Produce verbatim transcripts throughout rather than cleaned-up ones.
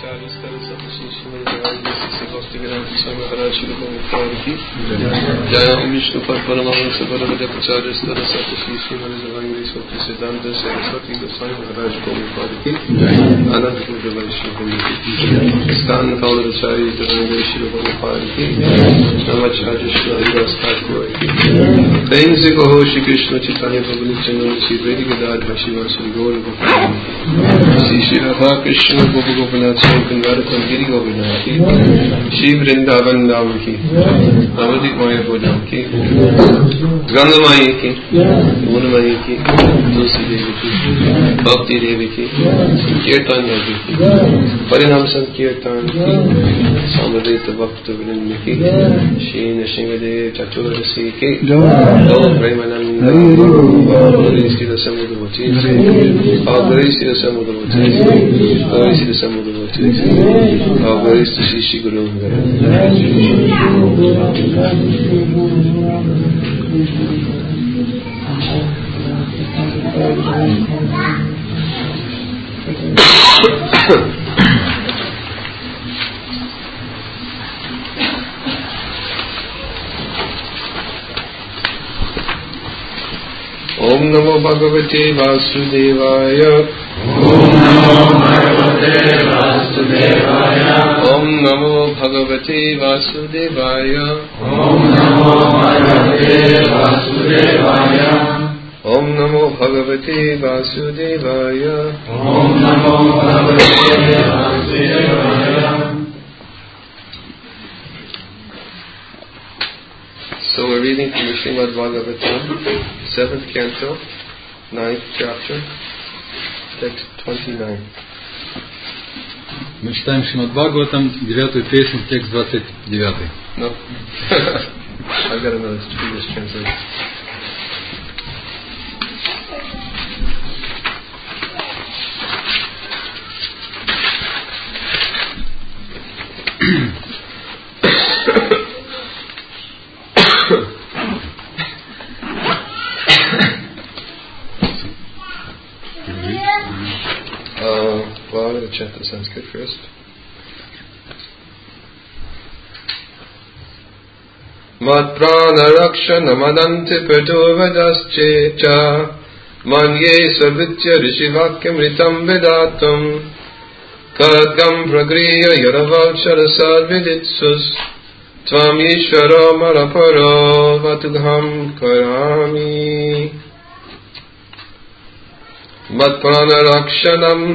Jai Vishnu Pad Paramahansa Bharavada Pracharya Stara Sati Shri Srimad Zavangri Swati Siddhanta Saraswati Goswami Maharaj Prabhupada Ki Anand Purja Vaishnavi Stan Kaularachari Zavangri Shri Prabhupada Ki Namacharya Shri Haridas Thakur Ki Prem Se Kaho Shri Krishna Chaitanya Prabhu Nityananda Shri Vaidhi Gadadhar Shri Gaur Gopal Shri Shri Radha Krishna Gopi Gopinath Swami Kundaratam Giri Gopinath Ki Shri Vrindavan Dham Ki Navadik Maya Bodham Ki Gandhamayi Ki Gunamayi Ki Tulsi Devi Ki Bhakti Devi Ki Kirtan Devi Ki Parinam Sankirtan Ki Samadeta Bhakta Vrinda Ki Shri Nrsimhadev Chaturasi Ki Gaur Premananda Gauri Srila Samudavati Gauri Srila Samudavati Gauri Srila Samudavati Gauri Srila Shri Guru Om Namo Bhagavate Vasudevaya Om Namo Bhagavate Vasudevaya Om Namo Bhagavate Vasudevaya Om Namo Bhagavate Vasudevaya Om Namo Bhagavate Vasudevaya Om Namo Bhagavate Vasudevaya. So we're reading from the Srimad Bhagavatam, seventh canto, ninth chapter, text twenty-nine. Мы читаем Шримад Бхагаватам, девятую песню, текст двадцать девятый. No. I've got another English translation. Uh, well, I'm going to chant the Sanskrit first. Mat prana rakshana madante perturvadascecha manye savritya rishivakyam ritam vedatum kadgam pragriya yadavalchara sadviditsus tvam yishvaro maraparo vatugham karami. Mat prana rakshanam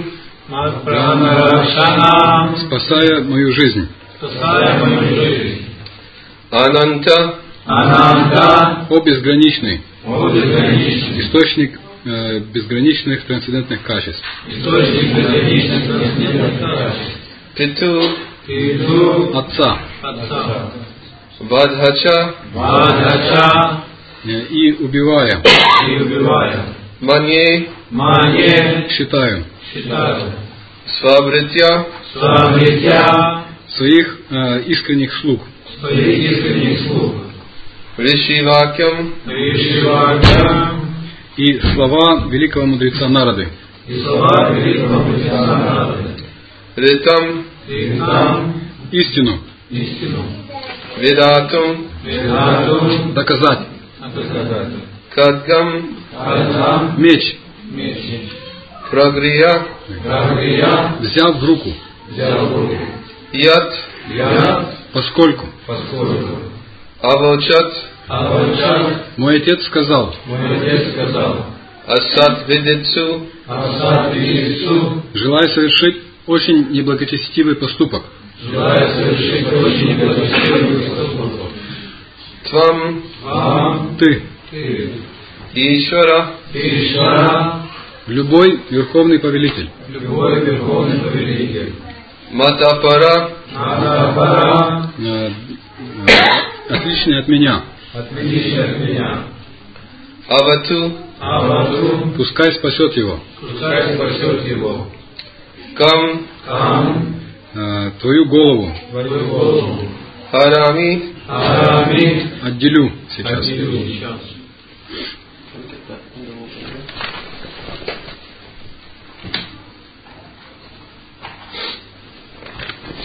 спасая мою жизнь. Спасая мою жизнь. Ананта, Ананта, о безграничный, о безграничный, источник э, безграничных трансцендентных качеств. источник безграничных трансцендентных качеств. Питу, Питу, Отца Отца, Вадхача, Вадхача, э, и убивая, и убивая, Мане, Мане, считаю считаю, Свабритя, Свамритя, своих э, искренних слуг своих искренних слуг, Ришивакям, Ришивакям, и слова великого мудреца Нарады, и слова великого мудреца Нарады, Ритам, Ритам, истину истину, Ведатум, Ведатум, доказать, доказать, Кадгам, Кадгам, меч меч, Прагрия, Прагрия, взяв в руку, взял в руку, Ят, я, поскольку поскольку, Авачат, Авачат, мой отец сказал, мой отец сказал, Асат Видицу, Асад Видицу, желая совершить очень неблагочестивый поступок, желая совершить очень неблагочестивый поступок, Твам, вам, ты, ты, Ишвара, Ишвара, любой верховный повелитель, любой верховный повелитель, Матапара, Матапара, э, э, отличный от меня, отличный от меня, Авату, Авату, пускай спасет его, пускай спасет его, Кам, Кам, э, твою голову твою голову, Харами, Арами, отделю сейчас. отделю сейчас.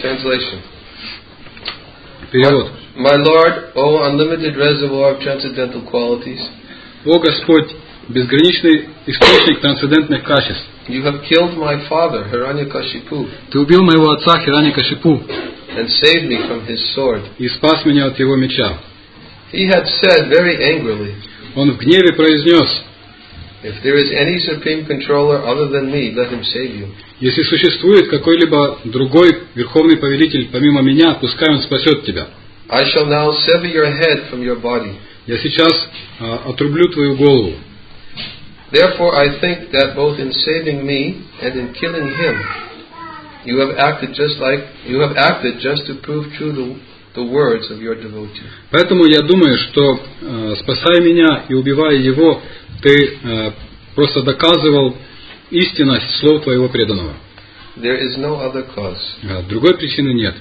Translation. Перевод. My Lord, O unlimited reservoir of transcendental qualities, О Господь, безграничный источник трансцендентных качеств, you have killed my father, Hiranyakashipu, Ты убил моего отца Хираньякашипу and saved me from his sword. и спас меня от его меча. He had said very angrily, Он в гневе произнес: if there is any supreme controller other than me, let him save you. если существует какой-либо другой верховный повелитель помимо меня, пускай он спасет тебя. I shall now sever your head from your body. Я сейчас а, отрублю твою голову. Therefore I think that both in saving me and in killing him, you have acted just like you have acted just to prove true the, the words of your devotee. Поэтому я думаю, что э, спасая меня и убивая его, ты э, просто доказывал истинность слов твоего преданного. There is no other cause. А другой причины нет.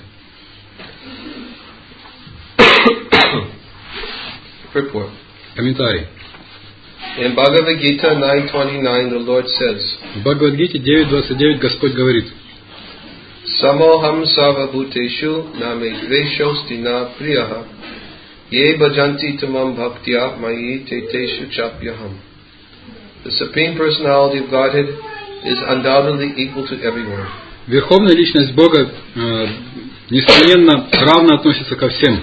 Purport. Комментарий. In Bhagavad Gita nine twenty-nine, the Lord says, В Бхагавад-гите девять двадцать девять Господь говорит: Samoham sava bhuteshu name dveshosti na priyaha ye bhajanti tamam bhaktya mayi teteshu chapyaham. The Supreme Personality of Godhead is undoubtedly equal to everyone. Верховная личность Бога э, несомненно равно относится ко всем.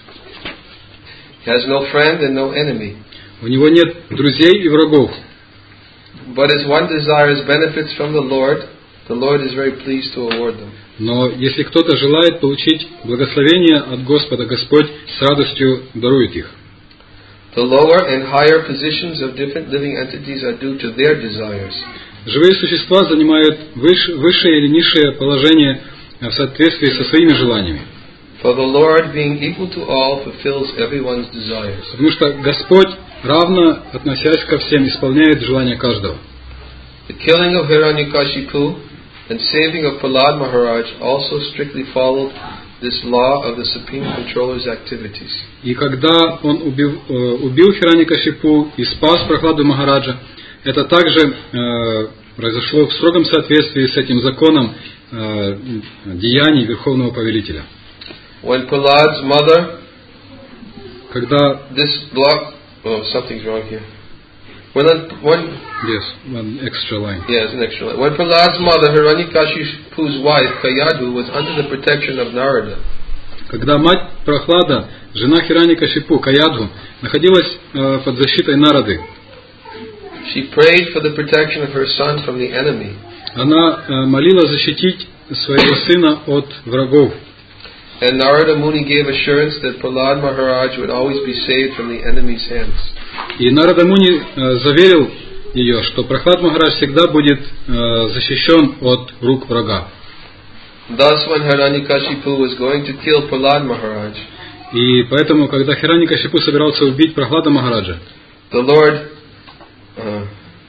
He has no friend and no enemy. У него нет друзей и врагов. But as one desires benefits from the Lord, the Lord is very pleased to award them. Но если кто-то желает получить благословение от Господа, Господь с радостью дарует их. The lower and higher positions of different living entities are due to their desires. Живые существа занимают выше, высшее или низшее положение в соответствии со своими желаниями. For the Lord, being equal to all, fulfills everyone's desires. Потому что Господь, равно относясь ко всем, исполняет желания каждого. The killing of Hiranyakashipu and saving of Prahlad Maharaj also strictly followed this law of the Supreme Controller's activities. И когда он убил, э, убил Хираньякашипу и спас Прахладу Махараджа, это также э, произошло в строгом соответствии с этим законом э, деяний Верховного Повелителя. When Prahlad's mother, Когда this block, oh, something's wrong here. When, when yes, one extra line. yeah, it's an extra line. When Prahlad's mother, Hiranyakashipu's wife, Kayadhu, was under the protection of Narada, Когда мать Прахлада, жена Хираньякашипу, Каядху, находилась э, под защитой Нарады, she prayed for the protection of her son from the enemy. она э, молила защитить своего сына от врагов. And Narada Muni gave assurance that Prahlad Maharaj would always be saved from the enemy's hands. И Нарада Муни э, заверил ее, что Прахлад Махарадж всегда будет э, защищен от рук врага. Thus, when Hiranyakashipu was going to kill Prahlad Maharaj, И поэтому, когда Хираньякашипу собирался убить Прахлада Махараджа, the Lord uh,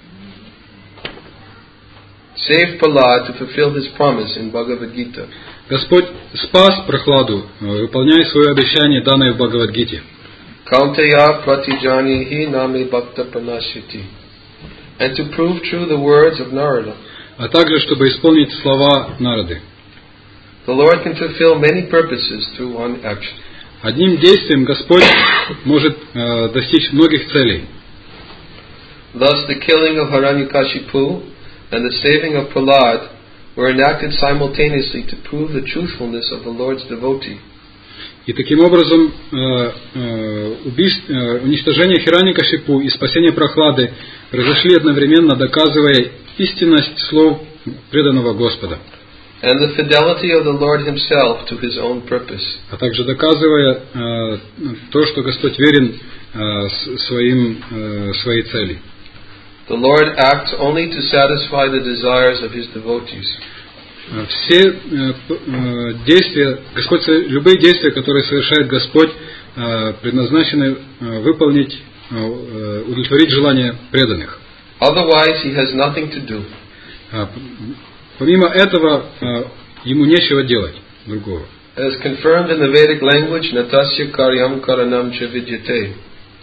saved Prahlad to fulfill his promise in Bhagavad Gita. Господь спас Прахладу, э, выполняя свое обещание, данное в Бхагавад-гите. Kaunteya pratijanihi name bhakta pranashiti. And to prove true the words of Narada. А также, чтобы исполнить слова Нарады. The Lord can fulfill many purposes through one action. Одним действием Господь может э, достичь многих целей. Thus, the killing of Hiranyakashipu and the saving of Prahlad were enacted simultaneously to prove the truthfulness of the Lord's devotee. И таким образом э, э, убийство, э, уничтожение Хираньякашипу и спасение Прахлады произошли одновременно, доказывая истинность слов преданного Господа. And the fidelity of the Lord Himself to His own purpose. А также доказывая э, то, что Господь верен э, своим, э, своей цели. The Lord acts only to satisfy the desires of His devotees. Все э, э, действия, Господь, любые действия, которые совершает Господь, э, предназначены э, выполнить, э, удовлетворить желания преданных. Otherwise, He has nothing to do. А, помимо этого, э, ему нечего делать другого. As confirmed in the Vedic language, Natasya karyam karanam cha vidyate.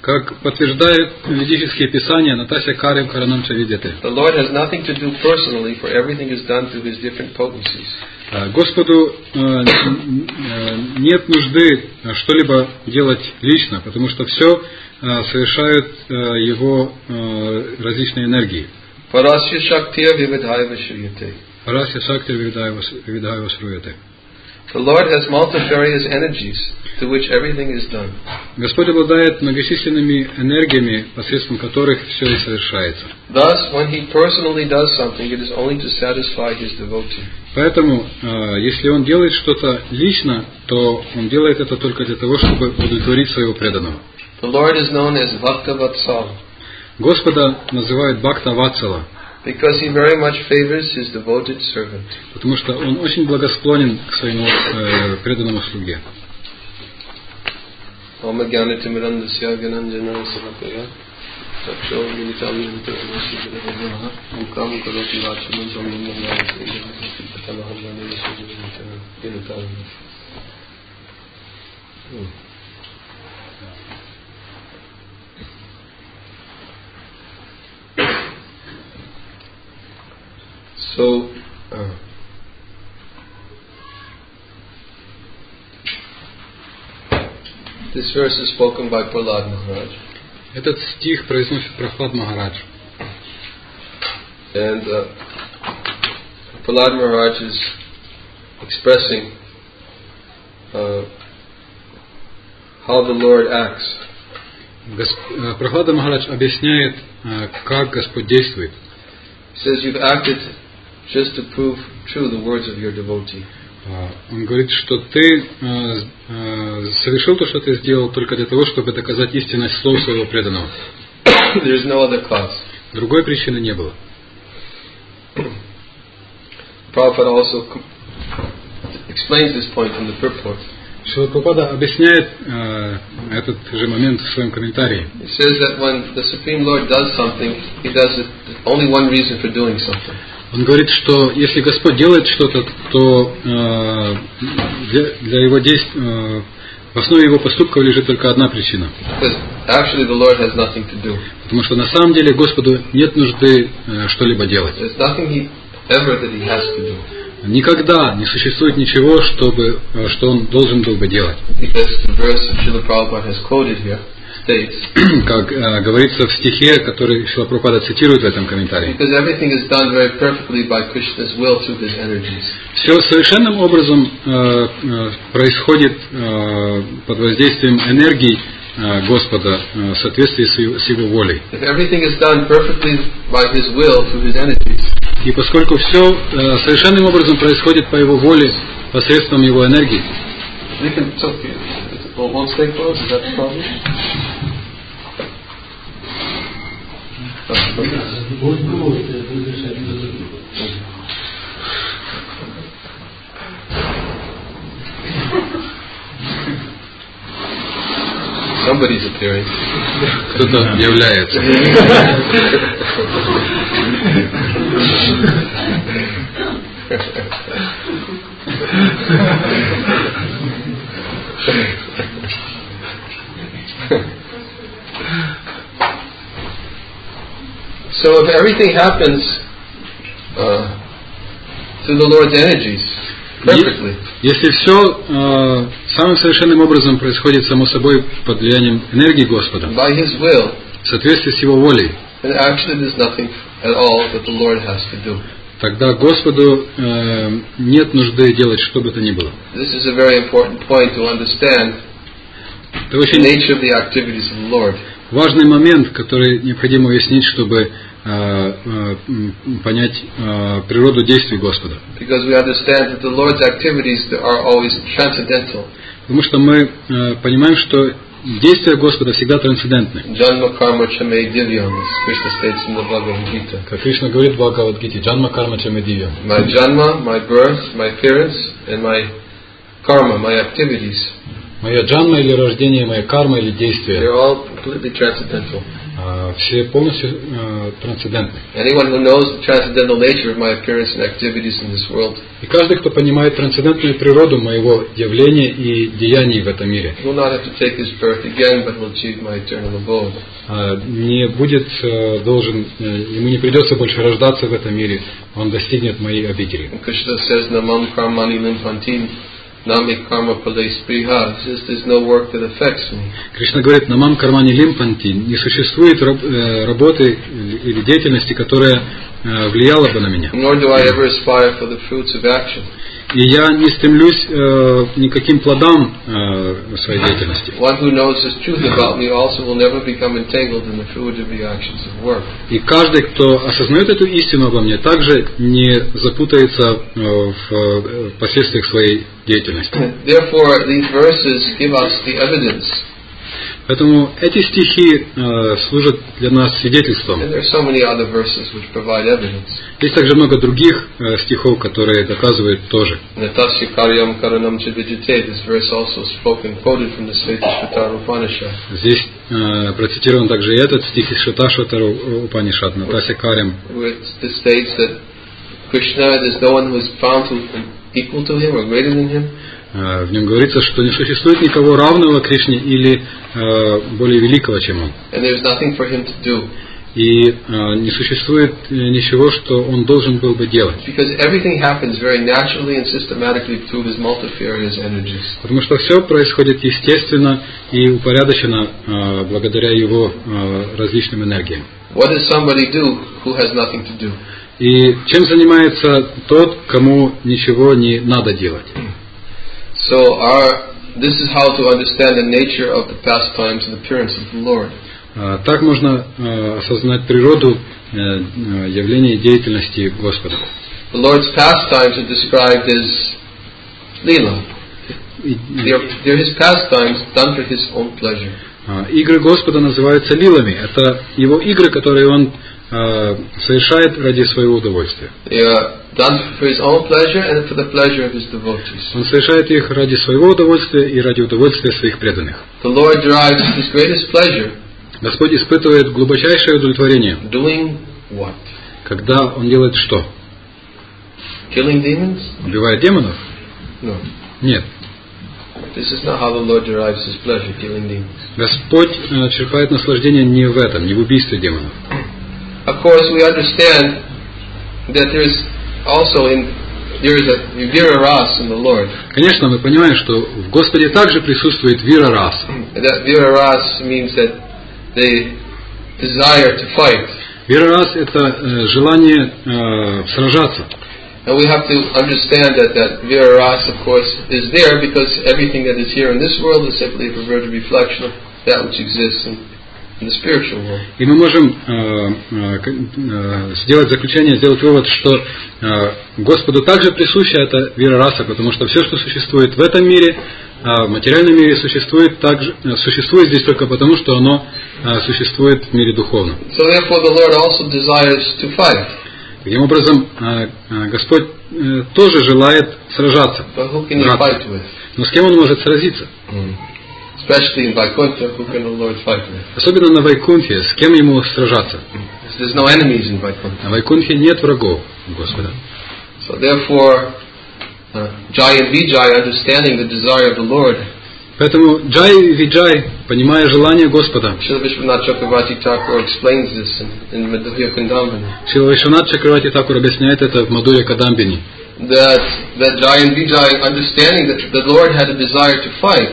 Как подтверждают ведические писания, Натасья Карев Каранамча видите. The Lord has nothing to do personally, for everything is done through His different potencies. Господу э, нет нужды что-либо делать лично, потому что все э, совершают э, Его э, различные энергии. Parasya Shaktya Vividhaya Vashriyate. Парасья Шакти Видхая Васруяте. The Lord has multifarious energies through which everything is done. Господь обладает многочисленными энергиями, посредством которых все и совершается. Thus, when He personally does something, it is only to satisfy His devotee. Поэтому, если Он делает что-то лично, то Он делает это только для того, чтобы удовлетворить своего преданного. The Lord is known as Bhakta Vatsal, Господа называют Бхакта Ватсала, because He very much favors His devoted servant. потому что Он очень благосклонен к своему э, преданному слуге. Om Jnanatimirandasya Gyananjana Savakaya Saksho Militamyante Nasiddhavana Mukam Karoti Vachaman Samnamaya Patamaham Vinatana. So, uh, this verse is spoken by Prahlad Maharaj. Этот стих произносит Прахлад Махарадж. And uh, Prahlad Maharaj is expressing uh, how the Lord acts. Гос- Прахлада Махарадж объясняет, э, как Господь действует. He says, you've acted just to prove true the words of your devotee. Он говорит, что ты э, э, совершил то, что ты сделал, только для того, чтобы доказать истинность слов своего преданного. There is no other cause. Другой причины не было. Prabhupada also com- explains this point in the purport. Шрила Прабхупада объясняет э, этот же момент в своем комментарии. He says that when the Supreme Lord does something, He does it only one reason for doing something. Он говорит, что если Господь делает что-то, то э, для, для его действий э, в основе его поступков лежит только одна причина. Because actually the Lord has nothing to do. Потому что на самом деле Господу нет нужды э, что-либо делать. There's nothing he, ever that He has to do. Никогда не существует ничего, чтобы, э, что он должен был бы делать. Because the verse that Srila Prabhupada has quoted here states, Как э, говорится в стихе, который Шрила Прабхупада цитирует в этом комментарии. because everything is done very perfectly by Krishna's will through His energies. Все совершенным образом э, э, происходит э, под воздействием энергии э, Господа э, в соответствии с его, с его волей. If everything is done perfectly by His will through His energies, И поскольку все э, совершенным образом происходит по его воле посредством его энергии, we can. So, well, won't stay closed. Is that the problem? Somebody's appearing. кто-то является. So if everything happens uh, through the Lord's energies perfectly, Если все э, самым совершенным образом происходит само собой под влиянием энергии Господа, by His will, в соответствии с Его волей, then actually there's nothing at all that the Lord has to do. тогда Господу э, нет нужды делать что бы то ни было. This is a very important point to understand Это the очень nature of the activities of the Lord. важный момент, который необходимо уяснить, чтобы э, э, понять э, природу действий Господа. Because we understand that the Lord's activities are always transcendental. Потому что мы э, понимаем, что действия Господа всегда трансцендентны. Janma karma chame divyam, as Krishna states in the Bhagavad Gita. Как Кришна говорит в Бхагавад-гите, «Джанма карма чаме дивьям». My janma, my birth, my appearance, and my karma, my activities, Моя джанма или рождение, моя карма или they're действие, all completely transcendental. э, все полностью э, трансцендентны. Anyone who knows the transcendental nature of my appearance and activities in this world И каждый, кто понимает трансцендентную природу моего явления и деяний в этом мире, will not have to take his birth again, but will achieve my eternal abode. э, не будет э, должен, э, ему не придется больше рождаться в этом мире, он достигнет моей обители. And Krishna says, Namam karmani limpantim, nami karma palai spriha. Says there's no work that affects me. Кришна говорит, намам кармани лимпанти, не существует раб- э, работы или деятельности, которая э, влияла бы на меня. Nor do I ever aspire for the fruits of action. И я не стремлюсь э, никаким плодам э, своей деятельности. One who knows this truth about me also will never become entangled in the fruitive actions of work. И каждый, кто осознает эту истину обо мне, также не запутается э, в э, последствиях своей деятельности. Therefore, these verses give us the evidence. Поэтому эти стихи э, служат для нас свидетельством. And there are so many other verses which provide evidence. Есть также много других э, стихов, которые доказывают тоже. Natasya karyam karanam chidvijite. This verse also spoken, quoted from the Svetashvatara Upanishad. Здесь э, процитирован также и этот стих из Шваташватара Упанишад, Натасya Карям, Which states that Krishna, there's no one who is found to equal to him or greater than him. В нем говорится, что не существует никого равного Кришне или э, более великого, чем он. And there's nothing for him to do. И э, не существует ничего, что он должен был бы делать. Because everything happens very naturally and systematically through his multifarious energies. Потому что все происходит естественно и упорядочено э, благодаря его э, различным энергиям. What does somebody do who has nothing to do? И чем занимается тот, кому ничего не надо делать? So our, this is how to understand the nature of the pastimes and appearance of the Lord. Так можно э, осознать природу э, явления и деятельности Господа. The Lord's pastimes are described as lila. They're, they're His pastimes done for His own pleasure. Игры Господа называются лилами. Это Его игры, которые Он э, совершает ради своего удовольствия. They are done for His own pleasure and for the pleasure of His devotees. Он совершает их ради своего удовольствия и ради удовольствия своих преданных. The Lord derives His greatest pleasure. Господь испытывает глубочайшее удовлетворение. Doing what? Когда Он делает что? Killing demons? Убивает демонов? No. Нет. This is not how the Lord derives His pleasure, killing demons. Господь э, черпает наслаждение не в этом, не в убийстве демонов. Of course, we understand that there is also in there is a vira ras in the Lord. Конечно, мы понимаем, что в Господе также присутствует вира рас. And that vira ras means that the desire to fight. Вира рас – это э, желание э, сражаться. And we have to understand that that vira ras, of course, is there because everything that is here in this world is simply a perverted reflection of that which exists in, in the spiritual world. И мы можем э, э, сделать заключение, сделать вывод, что э, Господу также присуща эта вира раса, потому что все, что существует в этом мире, э, в материальном мире, существует, также, э, существует здесь только потому, что оно э, существует в мире духовном. So therefore the Lord also desires to fight. Таким образом, э, э, Господь э, тоже желает сражаться. But who can He драться. fight with? Но с кем Он может сразиться? Mm. Especially in Vaikuntha, who can the Lord fight with? Особенно на Вайкунтхе, с кем Ему сражаться? There's no enemies in Vaikuntha. На Вайкунтхе нет врагов Господа. So therefore, uh, Jai and Vijay, understanding the desire of the Lord, Поэтому Джай и Виджай, понимая желание Господа, Srila Vishwanath Chakravarti Thakur explains this in, in Madhurya Kandambini, Шрила Вишванат Чакраварти Такур объясняет это в Мадхурья Кадамбини, that that Jai and Vijay, understanding that the Lord had a desire to fight,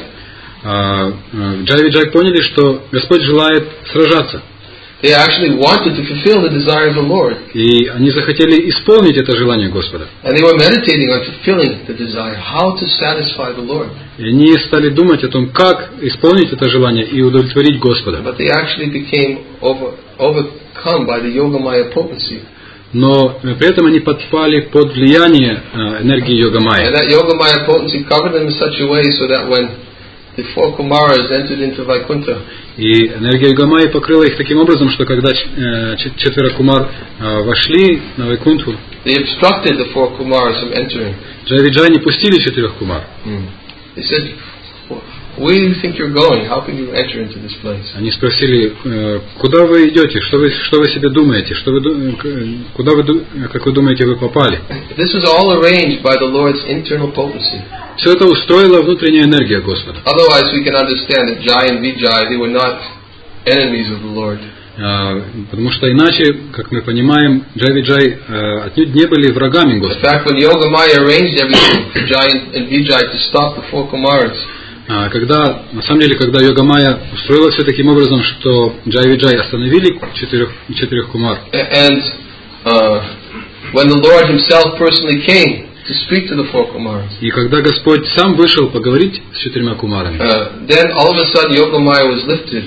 Джай и Виджай поняли, что Господь желает сражаться. they actually wanted to fulfill the desire of the Lord. И они захотели исполнить это желание Господа. And they were meditating on fulfilling the desire, how to satisfy the Lord. И они стали думать о том, как исполнить это желание и удовлетворить Господа. But they actually became over, overcome by the Yogamaya potency. Но при этом они подпали под влияние энергии And Йогамайя. that Yogamaya potency covered them in such a way so that when the four Kumaras entered into Vaikuntha, И энергия Йогамайи покрыла их таким образом, что когда четверо кумар вошли на Вайкунтху, they obstructed the four Kumaras from entering. Джай и Виджай не пустили четырех кумар. Mm. They said, where do you think you're going? How can you enter into this place? Они спросили, э, куда вы идете, что вы, что вы себе думаете, что вы, ду- к- куда вы, ду- как вы думаете, вы попали? This was all arranged by the Lord's internal potency. Все это устроила внутренняя энергия Господа. Otherwise, we can understand that Jai and Vijay, they were not enemies of the Lord. А, потому что иначе, как мы понимаем, Джай Виджай э, отнюдь не были врагами In Господа. fact, when Yogamaya arranged everything for Jai and and Vijay to stop the four Kumaras, А, когда, на самом деле, когда Йогамая устроила все таким образом, что Джай Виджай остановили четырех, четырех кумар, and uh, when the Lord Himself personally came to speak to the four Kumaras, и когда Господь сам вышел поговорить с четырьмя кумарами, uh, then all of a sudden Yogamaya was lifted.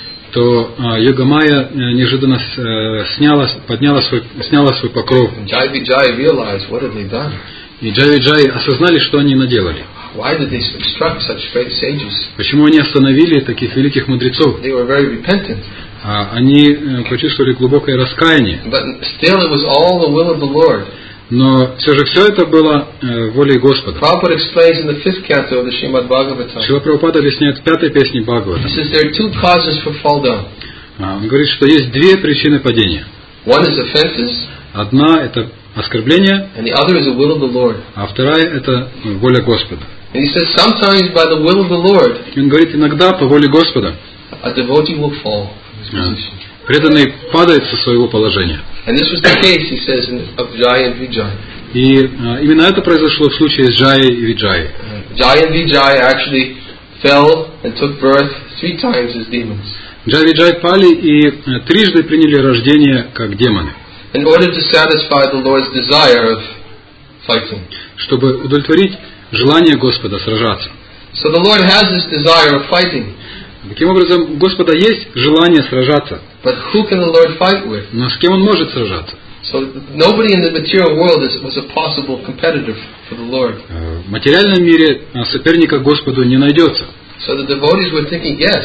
то а, Йогамая э, неожиданно с- э, сняла, подняла свой, сняла свой покров. And Jai Vijay realized, what have they done? И Джай Виджай осознали, что они наделали. Why did they obstruct such great sages? Почему они остановили таких великих мудрецов? They were very repentant. А, они э, почувствовали глубокое раскаяние. But still it was all the will of the Lord. Но все же все это было э, волей Господа. Prabhupada explains in the fifth canto of the Srimad Bhagavatam. Шрила Прабхупада объясняет в пятой песне He Бхагавата. says there are two causes for fall down. А, Он говорит, что есть две причины падения. One is offenses, Одна – это оскорбление, and the other is the will of the Lord. а вторая – это воля Господа. And he says sometimes by the will of the Lord, И он говорит, иногда по воле Господа a devotee will fall from his а, position. преданный падает со своего положения. And this was the case, he says, in, of Jai and Vijay. И а, именно это произошло в случае с Джаей и Виджаей. Uh, Jai and Vijay actually fell and took birth three times as demons. Джай и Виджай пали и э, трижды приняли рождение как демоны, In order to satisfy the Lord's desire of fighting. чтобы удовлетворить желание Господа сражаться. So the Lord has this desire of fighting. Таким образом, у Господа есть желание сражаться, But who can the Lord fight with? но с кем Он может сражаться? So nobody in the material world is, was a possible competitor for the Lord. Э, В материальном мире э, соперника Господу не найдется. So the devotees were thinking, yes,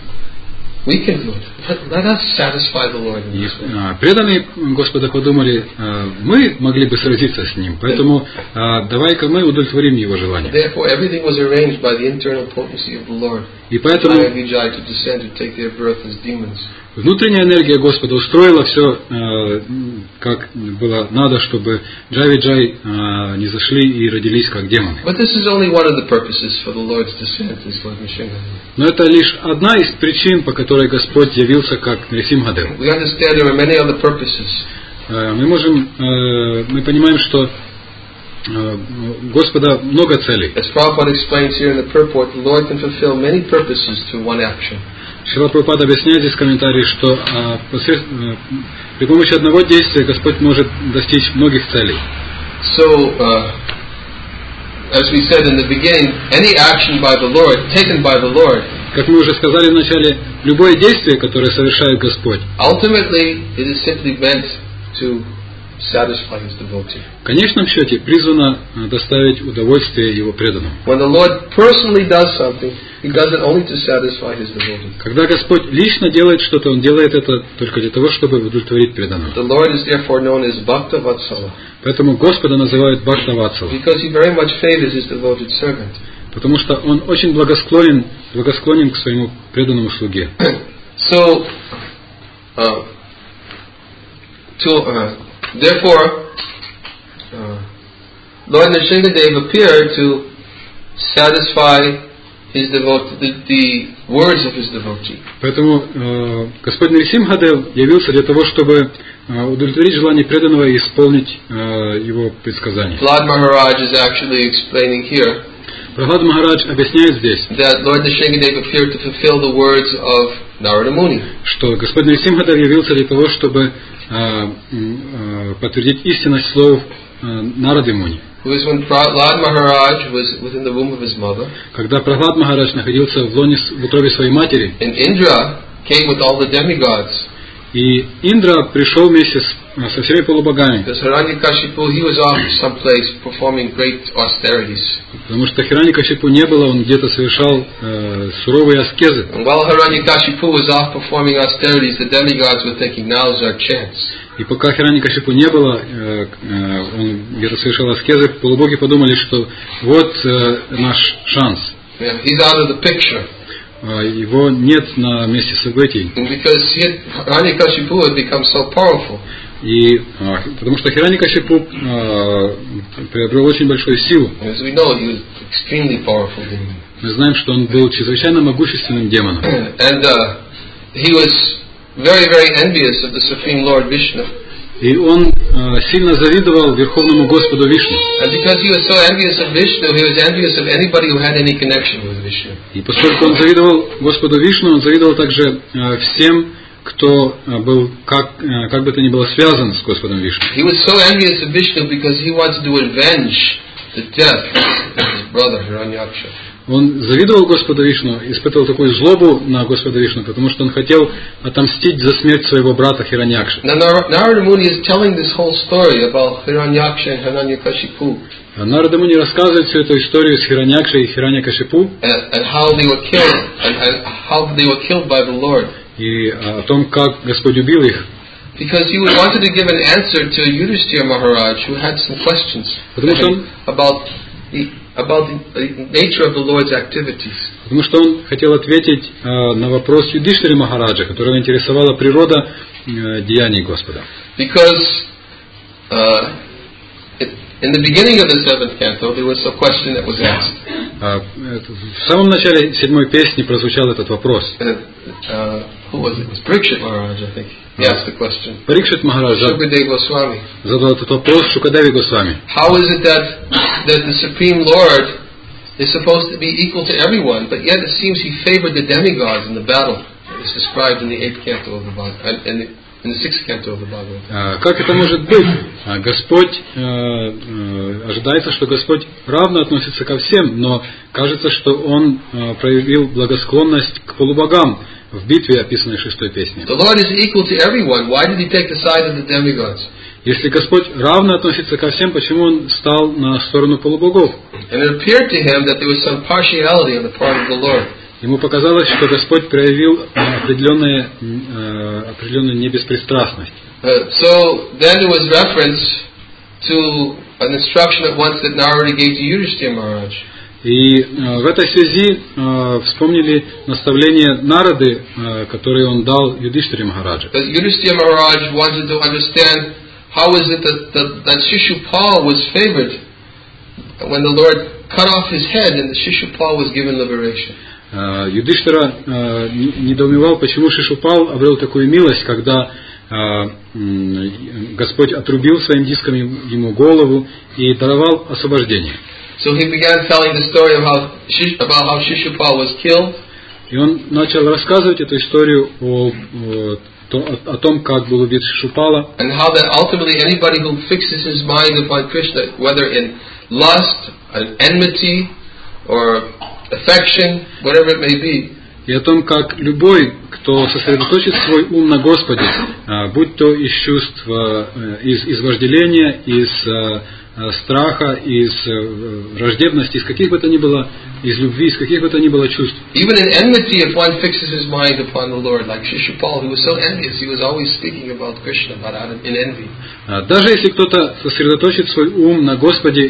we can do it. Let, let us satisfy the Lord. in И this way. э, преданные Господа подумали, э, мы могли бы сразиться с Ним, поэтому э, давай-ка мы удовлетворим Его желание. Therefore, everything was arranged by the internal potency of the Lord. И Jai поэтому and Vijay to descend to take their birth as demons. внутренняя энергия Господа устроила все, э, как было надо, чтобы Джай и Виджай э, не зашли и родились как демоны. But this is only one of the purposes for the Lord's descent as Lord Nrsimha. Но это лишь одна из причин, по которой Господь явился как Нрисимхадев. We understand there are many other purposes. Э, Мы можем, э, мы понимаем, что э, у Господа много целей. As Prabhupada explains here in the purport, the Lord can fulfill many purposes through one action. Шрила Прабхупада объясняет здесь в комментарии, что э, посред- э, при помощи одного действия Господь может достичь многих целей. So, uh, as we said in the beginning, any action by the Lord, taken by the Lord, Как мы уже сказали вначале, любое действие, которое совершает Господь, ultimately it is simply meant to satisfy His devotee. в конечном счете призвано э, доставить удовольствие Его преданным. When the Lord personally does something, He does it only to satisfy His devotee. Когда Господь лично делает что-то, Он делает это только для того, чтобы удовлетворить преданного. The Lord is therefore known as Bhakta Vatsala, Поэтому Господа называют Бхактаватсала, because He very much favors His devoted servant. потому что Он очень благосклонен, благосклонен к своему преданному слуге. So, uh, to, uh, therefore, uh, Lord Nrsimhadev appeared to satisfy his devotee, the, the words of his devotee. Поэтому э, Господь Нрисимхадев явился для того, чтобы э, удовлетворить желание преданного и исполнить э, его предсказания. Vlad Maharaj is actually explaining here Прахлад Махарадж объясняет здесь, that Lord Nrsimhadev appeared to fulfill the words of Narada Muni. что Господь Нрисимхадев явился для того, чтобы э, э, подтвердить истинность слов э, Нарады Муни. Because when Prahlad Maharaj was within the womb of his mother, Когда Прахлад Махарадж находился в лоне, в утробе своей матери, and Indra came with all the demigods, и Индра пришел вместе с, со всеми полубогами, because Hiranyakashipu, he was off someplace performing great austerities. потому что Хираньякашипу не было, он где-то совершал э, суровые аскезы. And while Hiranyakashipu was off performing austerities, the demigods were thinking, now's our chance. И пока Хираньякашипу не было, э, э, он где-то совершал аскезы, полубоги подумали, что вот э, наш шанс. Yeah, he's out of the picture. Его нет на месте событий. And because Hiranyakashipu had become so powerful. И а, потому что Хираньякашипу а, приобрел очень большую силу. As we know, he was extremely powerful demon. Мы знаем, что он был чрезвычайно могущественным демоном. And uh, he was very, very envious of the Supreme Lord Vishnu. И он а, сильно завидовал Верховному Господу Вишну. And because he was so envious of Vishnu, he was envious of anybody who had any connection with Vishnu. И поскольку он завидовал Господу Вишну, он завидовал также а, всем, кто а, был как, а, как бы то ни было связан с Господом Вишну. He was so envious of Vishnu because he wanted to avenge the death of his brother Hiranyaksha. Он завидовал Господу Вишну, испытывал такую злобу на Господа Вишну, потому что он хотел отомстить за смерть своего брата Хираньякши. Now Narada Muni is telling this whole story about Hiranyaksha and Hiranyakashipu. Нарада Муни рассказывает всю эту историю с Хираньякшей и Хираньякашипу, And, and how they were killed, and, and how they were killed by the Lord. и о том, как Господь убил их. Because he wanted to give an answer to Yudhishthira Maharaj, who had some questions Потому что он, about the about the nature of the Lord's activities. потому что он хотел ответить э, на вопрос Юдиштхиры Махараджа, которого интересовала природа э, деяний Господа. Because uh, it, in the beginning of the seventh canto, there was a question that was asked. А, это, в самом начале седьмой песни прозвучал этот вопрос. Uh, uh, who was it? It was Parikshit Maharaj, I think. He asked the question. Парикшит Махарадж Shukadeva Goswami. задал этот вопрос Шукадеви Госвами. How is it that that the Supreme Lord is supposed to be equal to everyone, but yet it seems he favored the demigods in the battle? It's described in the eighth canto of the Bhagavad, in the, in the sixth canto of the Bhagavad. А, как это может быть? А, Господь э, э, ожидается, что Господь равно относится ко всем, но кажется, что Он э, проявил благосклонность к полубогам в битве, описанной в шестой песне. The Lord is equal to everyone. Why did he take the side of the demigods? Если Господь равно относится ко всем, почему Он стал на сторону полубогов? And it appeared to him that there was some partiality on the part of the Lord. Ему показалось, что Господь проявил определенную, определенную небеспристрастность. Uh, so then there was reference to an instruction at once that Narada gave to Yudhishthira Maharaj. И э, в этой связи э, вспомнили наставление Нарады, э, которое он дал Юдиштхире Махараджа. Because Yudhishthira Maharaj wanted to understand how is it that, that, that Shishupal was favored when the Lord cut off his head and the Shishupal was given liberation. Э, Юдиштхира э, недоумевал, почему Шишупал обрел такую милость, когда э, э, Господь отрубил своим диском ему голову и даровал освобождение. So he began telling the story of how, about how Shishupal was killed. И он начал рассказывать эту историю о, о, о, о том, как был убит Шишупала. And how that ultimately anybody who fixes his mind upon Krishna, whether in lust, an enmity, or affection, whatever it may be, И о том, как любой, кто сосредоточит свой ум на Господе, будь то из чувств, из, из вожделения, из страха, из враждебности, из каких бы то ни было, из любви, из каких бы то ни было чувств. Even in enmity, if one fixes his mind upon the Lord, like Shishupal, who was so envious, he was always speaking about Krishna, about Adam, in envy. Даже если кто-то сосредоточит свой ум на Господе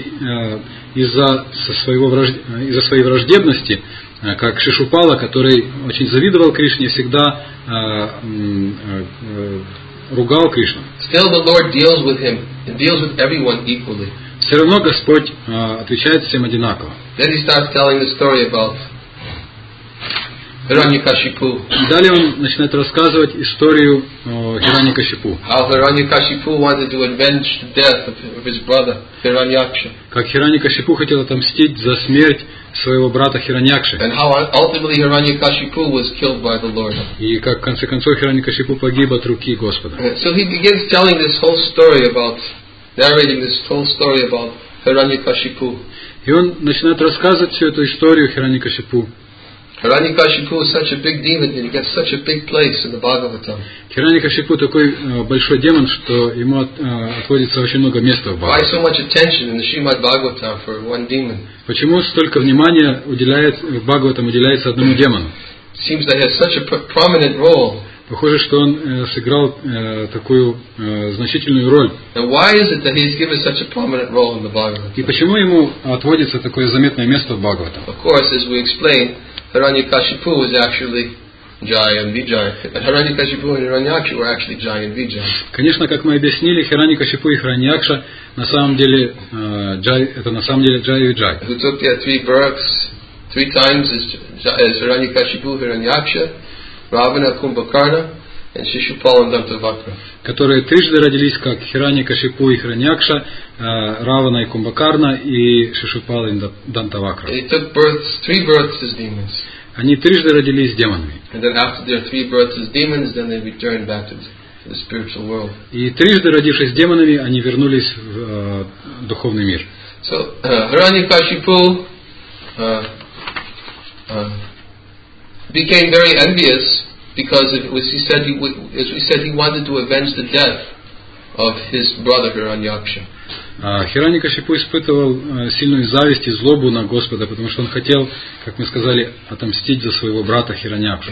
из-за своего вражд... из-за своей враждебности, как Шишупала, который очень завидовал Кришне, всегда э, э, э, ругал Кришну. Still the Lord deals with him and deals with everyone equally. Все равно Господь э, отвечает всем одинаково. Then he starts telling the story about Hiranyakashipu. Далее он начинает рассказывать историю о Хираньякашипу. How Hiranyakashipu wanted to avenge the death of his brother Hiranyaksha. Как Хираньякашипу хотел отомстить за смерть своего брата Хираньякши. And how ultimately Hiranyakashipu was killed by the Lord. И как в конце концов Хираньякашипу погиб от руки Господа. So he begins telling this whole story about, narrating this whole story about Hiranyakashipu. И он начинает рассказывать всю эту историю Хираньякашипу. Hiranyakashipu is such a big demon and he gets such a big place in the Bhagavatam. Хираньякашипу такой э, большой демон, что ему от, э, отводится очень много места в Why Бхагаватам. so much attention in the Srimad Bhagavatam for one demon? Почему столько внимания уделяет, в Бхагаватам уделяется одному демону? It seems that he has such a prominent role. Похоже, что он э, сыграл э, такую э, значительную роль. And why is it that he's given such a prominent role in the Bhagavatam? И почему ему отводится такое заметное место в Бхагаватам? Of course, as we explained, Hiranyakashipu was actually Jaya and Vijay. And Hiranyakashipu and Hiranyaksha were actually Jaya and Vijay. Конечно, как мы объяснили, Хираньякашипу и Хираньякша на самом деле э, Джай, это на самом деле Джай и Виджай. Who took their three births three times as, as Hiranyakashipu, Hiranyaksha, Ravana, Kumbhakarna, and Shishupal and Dantavakra. Которые трижды родились, как Хираньякашипу и Хираньякша, э, Равана и Кумбакарна и Шишупал и Дантавакра. And he took births, three births as demons. Они трижды родились демонами. And then after their three births as demons, then they returned back to the, the spiritual world. И трижды родившись демонами, они вернулись в э, духовный мир. So uh, Hiranyakashipu uh, uh, became very envious because it was, he said he, as we said, he wanted to avenge the death of his brother Hiranyaksha. Хираньякашипу испытывал сильную зависть и злобу на Господа, потому что он хотел, как мы сказали, отомстить за своего брата Хираньякшу,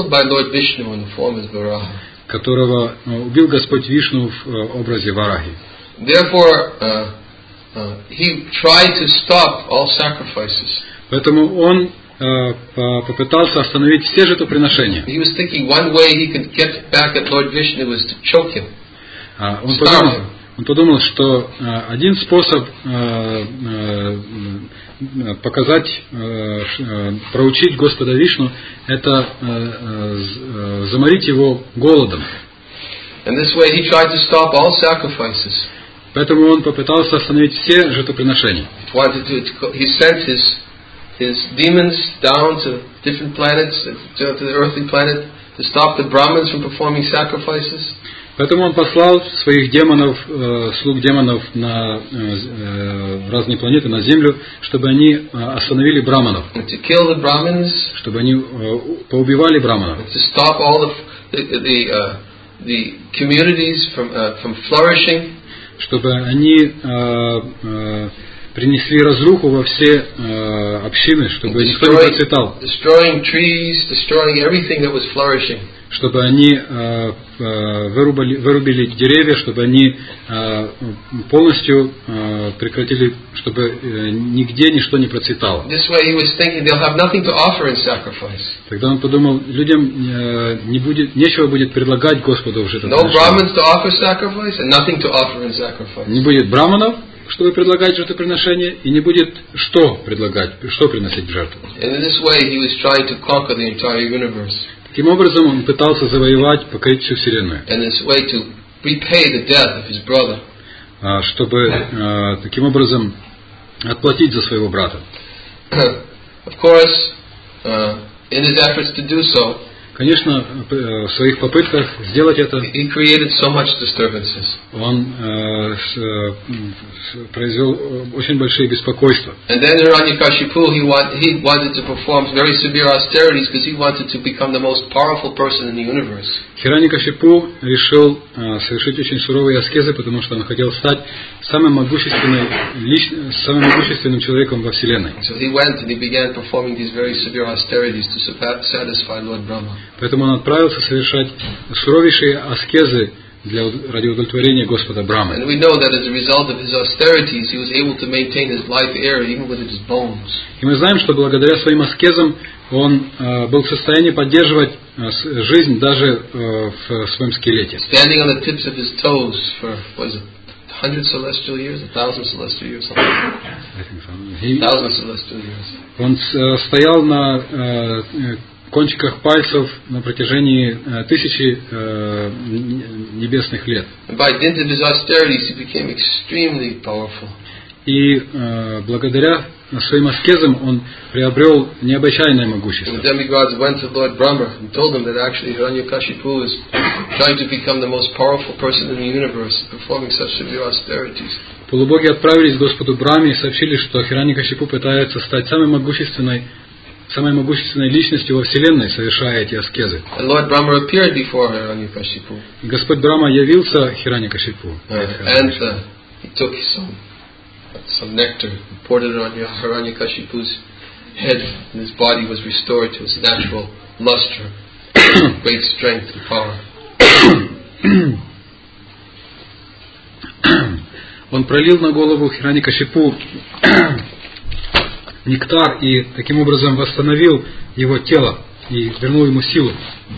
которого убил Господь Вишну в образе Вараги. Therefore, uh, uh, he tried to stop all sacrifices. Поэтому он uh, попытался остановить все жертвоприношения. He was thinking one way he could get back at Lord Vishnu was to choke him. Uh, он подумал, Он подумал, что э, один способ э, э, показать, э, э, проучить Господа Вишну, это э, э, заморить его голодом. And this way he tried to stop all sacrifices. Поэтому он попытался остановить все жертвоприношения. He sent his, his demons down to different planets, to the earthly planet, to stop the Brahmins from performing sacrifices. Поэтому он послал своих демонов, э, слуг демонов на э, разные планеты, на Землю, чтобы они э, остановили браманов, Brahmins, чтобы они э, поубивали браманов, the, the, uh, the from, uh, from чтобы они э, э, принесли разруху во все э, общины, чтобы никто не процветал, trees, чтобы они э, э, вырубили, вырубили деревья, чтобы они э, полностью э, прекратили, чтобы э, нигде ничто не процветало. Тогда он подумал, людям э, не будет, нечего будет предлагать Господу в жертвоприношение. Не будет браманов, чтобы предлагать жертвоприношение, и не будет что предлагать, что приносить в жертву. Таким образом, он пытался завоевать, покорить всю Вселенную. Чтобы э, таким образом отплатить за своего брата. Of course, uh, in his efforts to do so, конечно, в своих попытках сделать это, he created so much disturbances. Он э, произвел очень большие беспокойства. And then Hiranyakashipu, he, want, he wanted to perform very severe austerities because he wanted to become the most powerful person in the universe. Хираньякашипу решил э, совершить очень суровые аскезы, потому что он хотел стать самым могущественным, лич, самым могущественным человеком во Вселенной. So he went and he began performing these very severe austerities to satisfy Lord Brahma. Поэтому он отправился совершать суровейшие аскезы для, ради удовлетворения Господа Брамы. И мы знаем, что благодаря своим аскезам он э, был в состоянии поддерживать э, жизнь даже э, в своем скелете. Он э, стоял на э, кончиках пальцев на протяжении э, тысячи э, небесных лет. И э, благодаря своим аскезам он приобрел необычайное могущество. Полубоги отправились к Господу Брахме и сообщили, что Хираньякашипу пытается стать самой могущественной самой могущественной личностью во Вселенной, совершая эти аскезы. И Господь Брахма явился Хираньякашипу. Uh, some nectar, poured it on Hiranyakashipu's head, and his body was restored to its natural luster. great strength and power. Он пролил на голову Хираньякашипу нектар и таким образом восстановил его тело и вернул ему силу.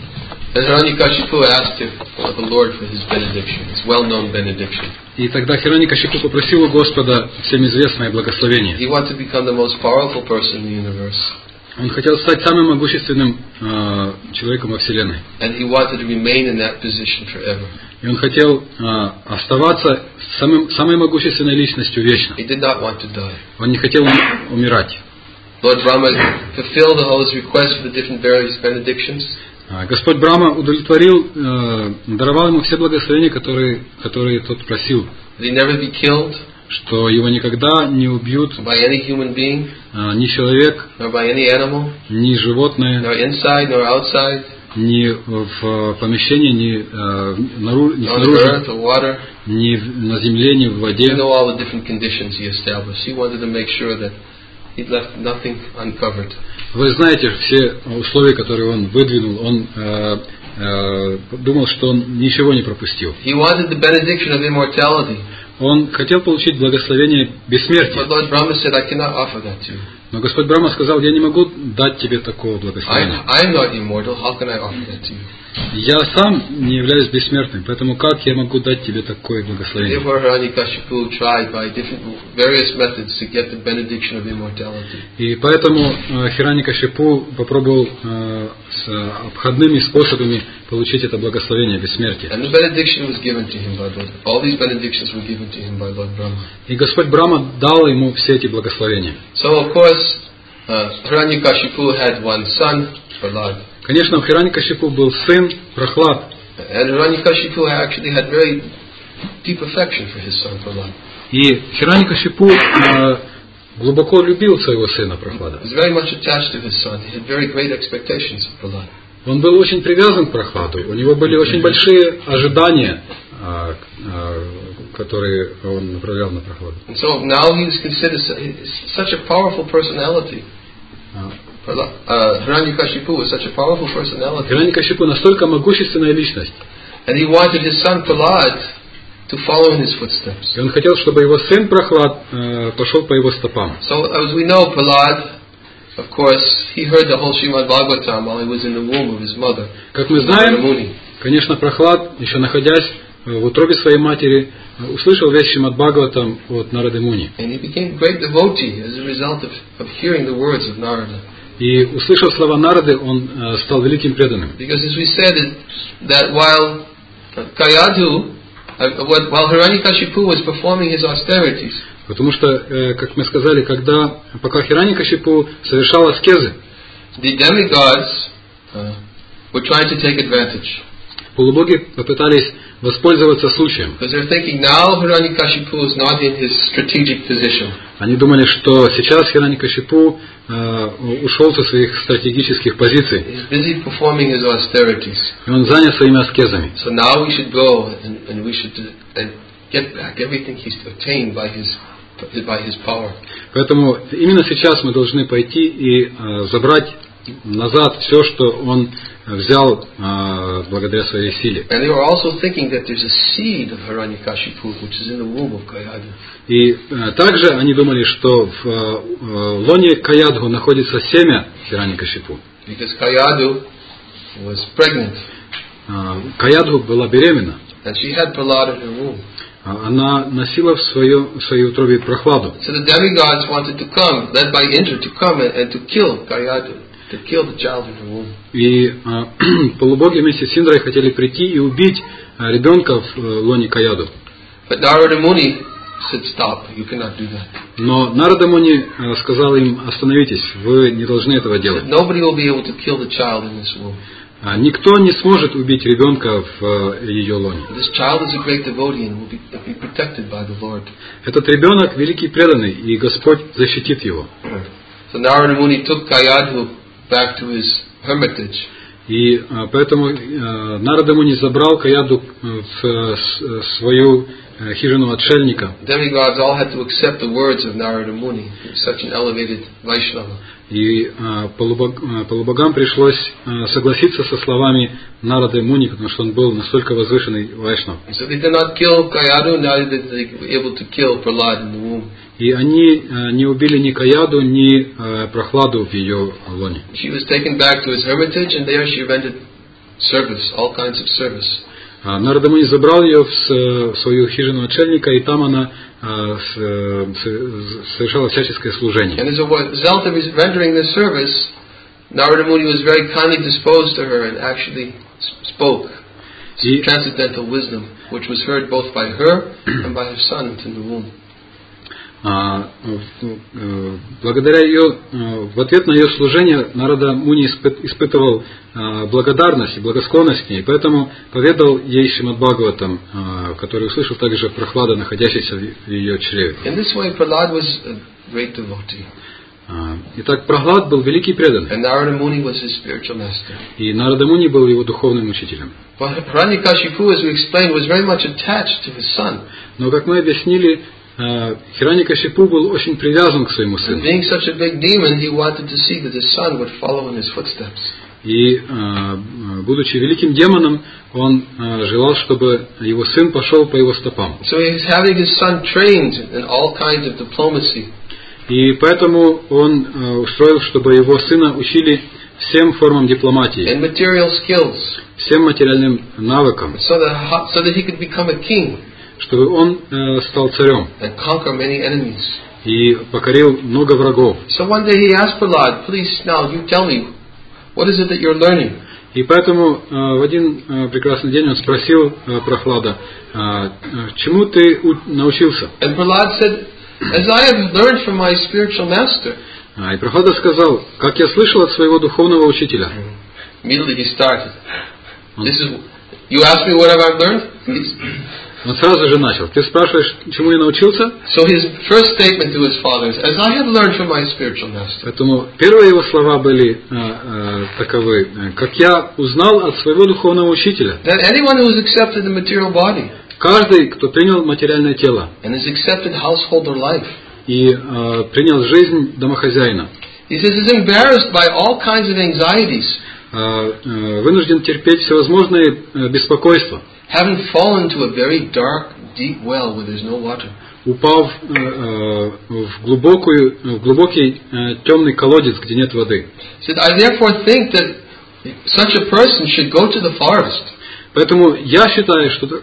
And Hiranyakashipu asked him, uh, the Lord for his benediction, his well-known benediction. И тогда Хираньякашипу попросил у Господа всем известное благословение. He wanted to become the most powerful person in the universe. Он хотел стать самым могущественным э, человеком во Вселенной. And he wanted to remain in that position forever. И он хотел э, оставаться самым, самой могущественной личностью вечно. He did not want to die. Он не хотел умирать. Lord Brahma fulfilled all his requests for the different various benedictions. Господь Брахма удовлетворил, э, даровал ему все благословения, которые, которые тот просил. That he never be killed, что его никогда не убьют by any human being, э, ни человек, nor by any animal, ни животное, nor inside nor outside, ни в помещении, ни, э, нару, ни nor on снаружи, earth or water. ни на земле, ни в воде. You know all the different conditions he established. He wanted to make sure that he left nothing uncovered. Вы знаете все условия, которые он выдвинул. Он э, э, думал, что он ничего не пропустил. He wanted the benediction of immortality. Он хотел получить благословение бессмертия. But Lord Brahma said, I cannot offer that to you. Но Господь Брахма сказал, я не могу дать тебе такого I, благословения. I am not immortal. How can I offer that to you? Я сам не являюсь бессмертным, поэтому как я могу дать тебе такое благословение? Therefore, Hiranyakashipu tried by different various methods to get the benediction of immortality. И поэтому э, Хираньякашипу попробовал э, с э, обходными способами получить это благословение бессмертия. And the benediction was given to him by Lord. All these benedictions were given to him by Lord Brahma. И Господь Брахма дал ему все эти благословения. So, of course, uh, Hiranyakashipu had one son, Prahlad. Конечно, у Хираньякашипу был сын Прохлад. And Hiranyakashipu actually had very deep affection for his son, Prahlad. И Хираньякашипу э, глубоко любил своего сына Прохлада. He was very much attached to his son. He had very great expectations of Prahlad. Он был очень привязан к Прохладу. У него были очень большие ожидания, э, э, которые он направлял на Прохладу. And so now he was considered such a powerful personality. Uh, Hiranyakashipu was such a powerful personality. Хираньякашипу настолько могущественная личность. And he wanted his son Prahlad to follow in his footsteps. И он хотел, чтобы его сын Прохлад э, пошел по его стопам. So as we know, Prahlad, of course, he heard the whole Srimad Bhagavatam while he was in the womb of his mother. Как мы знаем, конечно, Прохлад, еще находясь в утробе своей матери, услышал весь Шримад Бхагаватам от Нарады Муни. And he became a great devotee as a result of, of hearing the words of Narada. И услышав слова Нарады, он э, стал великим преданным. Because as we said, that while Kayadhu, uh, while Hiranyakashipu was performing his austerities, потому что, э, как мы сказали, когда пока Хираньякашипу совершал аскезы, the demigods uh, were trying to take advantage. Полубоги попытались воспользоваться случаем. Because they're thinking now Hiranyakashipu is not in his strategic position. Они думали, что сейчас Хираньякашипу э, ушел со своих стратегических позиций. He's busy performing his austerities. И он занят своими аскезами. So now we should go and, and we should and get back everything he's attained by his by his power. Поэтому именно сейчас мы должны пойти и э, забрать назад все, что он взял э, благодаря своей силе. And they were also thinking that there's a seed of Hiranyakashipu which is in the womb of Kayadhu. И э, также они думали, что в э, лоне Каядху находится семя Хираньякашипу. Because Kayadhu was pregnant. Э, Каядху была беременна. And she had Prahlad in her womb. Она носила в, свое, в своей утробе Прохладу. So the demigods wanted to come, led by Indra, to come and, and to kill Kayadhu, to kill the child in her womb. И э, полубоги вместе с Индрой хотели прийти и убить э, ребенка в э, лоне Каяду. But Narada Muni said, "Stop! You cannot do that." Но Нарада Муни э, сказал им: остановитесь, вы не должны этого делать. Nobody will be able to kill the child in this womb. А никто не сможет убить ребенка в э, ее лоне. This child is a great devotee and will be, be protected by the Lord. Этот ребенок великий преданный, и Господь защитит его. So Narada Muni took Kayadhu back to his hermitage. И э, поэтому э, Нарада Муни забрал Каяду в э, свою э, хижину отшельника. Demigods all had to accept the words of Narada Muni, such an elevated Vaishnava. И э, полубог, э, полубогам пришлось э, согласиться со словами Нарады Муни, потому что он был настолько возвышенный вайшнав. So they did not kill Kayadu, neither did they be able to kill Prahlad in the womb. И они э, не убили ни Каяду, ни э, Прохладу в ее лоне. She was taken back to his hermitage, and there she rendered service, all kinds of service. А Нарада Муни забрал ее в, в свою хижину отшельника, и там она э, с, с, совершала всяческое служение. And as a result of his rendering this service, Narada Muni was very kindly disposed to her and actually spoke И, transcendental wisdom, which was heard both by her and by her son in the womb. а, э, благодаря ее, э, в ответ на ее служение Нарада Муни испы, испытывал э, благодарность и благосклонность к ней, поэтому поведал ей Шримад Бхагаватам, э, который услышал также Прохлада, находящийся в ее чреве. In this way, Prahlad was a great devotee, А, Итак, Прохлад был великий преданный, and Narada Muni was his spiritual master. и Нарада Муни был его духовным учителем. But Hiranyakashipu, as we explained, was very much attached to his son. Но, как мы объяснили, Хираньякашипу был очень привязан к своему And сыну. being such a big demon, he wanted to see that his son would follow in his footsteps. И, будучи великим демоном, он желал, чтобы его сын пошел по его стопам. So he's having his son trained in all kinds of diplomacy. И поэтому он устроил, чтобы его сына учили всем формам дипломатии, And material skills, всем материальным навыкам, so that so that he could become a king чтобы он стал царем and conquer many enemies. и покорил много врагов. So one day he asked Prahlad, "Please, now you tell me, what is it that you're learning?" И поэтому в один прекрасный день он спросил Прохлада, чему ты научился? And Prahlad said, "As I have learned from my spiritual master." И Прохлада сказал, как я слышал от своего духовного учителя. Immediately he started. This is you asked me what have I learned? Please. Он сразу же начал. Ты спрашиваешь, чему я научился? So his first statement to his father is, "As I have learned from my spiritual master." Поэтому первые его слова были э, э, таковы, как я узнал от своего духовного учителя. That anyone who has accepted the material body Каждый, кто принял материальное тело and has accepted householder life, и э, принял жизнь домохозяина, he says, is embarrassed by all kinds of anxieties, э, э, вынужден терпеть всевозможные э, беспокойства, having fallen to a very dark, deep well where there's no water. упав э, э, в, глубокую, в глубокий э, темный колодец, где нет воды. He said, I therefore think that such a person should go to the forest. Поэтому я считаю, что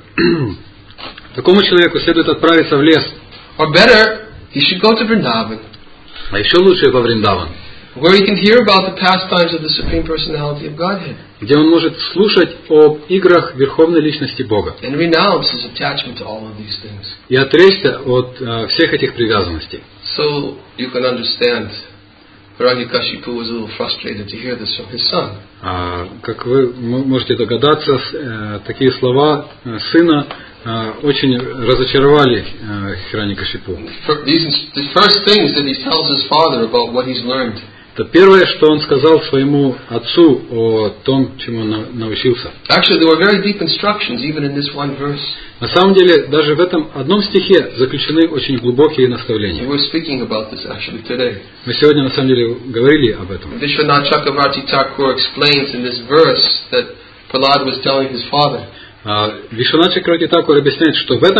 такому человеку следует отправиться в лес, Or better, he should go to Vrindavan, а еще лучше во Вриндаван, where he can hear about the pastimes of the Supreme Personality of Godhead где он может слушать об играх Верховной Личности Бога and renounce his attachment to all of these things. и отречься от э, всех этих привязанностей. So you can understand, Hiranyakashipu was a little frustrated to hear this from his son. А, как вы можете догадаться, э, такие слова э, сына э, очень разочаровали э, Хираньякашипу. These the first things that he tells his father about what he's learned. Это первое, что он сказал своему отцу о том, чему он научился. Actually, there were very deep instructions even in this one verse. На самом деле, даже в этом одном стихе заключены очень глубокие наставления. We were speaking about this actually today. Мы сегодня, на самом деле, говорили об этом. Vishwanath Chakravarti Thakur explains in this verse that Prahlad was telling his father. Вишванат Чакраварти Такур объясняет, что в этом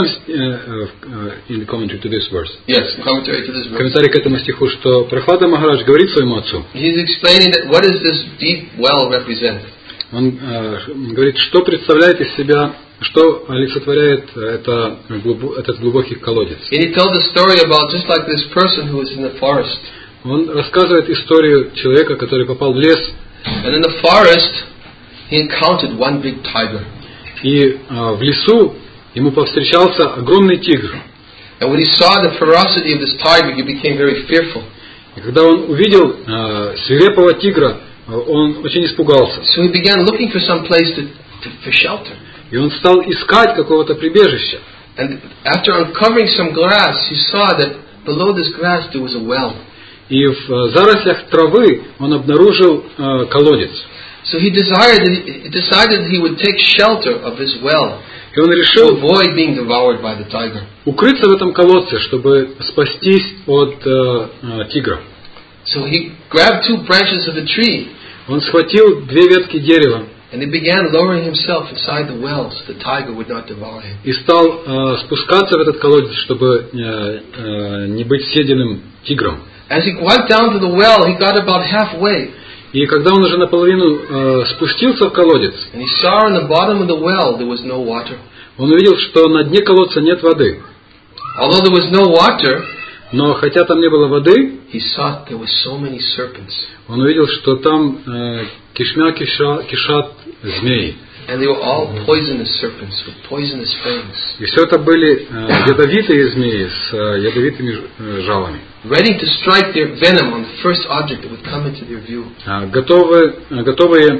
in commentary to this verse, Yes, commentary to this verse. комментарий к этому стиху, что Прохлада Махарадж говорит своему отцу. He's explaining that what does this deep well represent? Он э, говорит, что представляет из себя, что олицетворяет это, этот глубокий колодец. And he tells a story about just like this person who was in the forest. Он рассказывает историю человека, который попал в лес. And in the forest, he encountered one big tiger. И э, в лесу ему повстречался огромный тигр. And when he saw the ferocity of this tiger, he became very fearful. И когда он увидел э, свирепого тигра, он очень испугался. So he began looking for some place to, to, for shelter. И он стал искать какого-то прибежища. And after uncovering some grass, he saw that below this grass there was a well. И в зарослях травы он обнаружил э, колодец. So he desired, he decided that he would take shelter of this well И он to решил avoid being devoured by the tiger. укрыться в этом колодце, чтобы спастись от э, э, тигра. So he grabbed two branches of a tree Он схватил две ветки дерева and he began lowering himself inside the well so the tiger would not devour him. и стал э, спускаться в этот колодец, чтобы э, э, не быть съеденным тигром. As he went down to the well, he got about halfway И когда он уже наполовину э, спустился в колодец, and he saw in the bottom of the well there was no water. он увидел, что на дне колодца нет воды. Although there was no water, Но хотя там не было воды, he saw there were so many serpents. он увидел, что там э, кишмя киша, кишат змеи. And they were all poisonous serpents with poisonous fangs, И все это были э, ядовитые змеи с э, ядовитыми ж- э, жалами, ready to strike their venom on the first object that would come into their view. э, готовы, э, готовые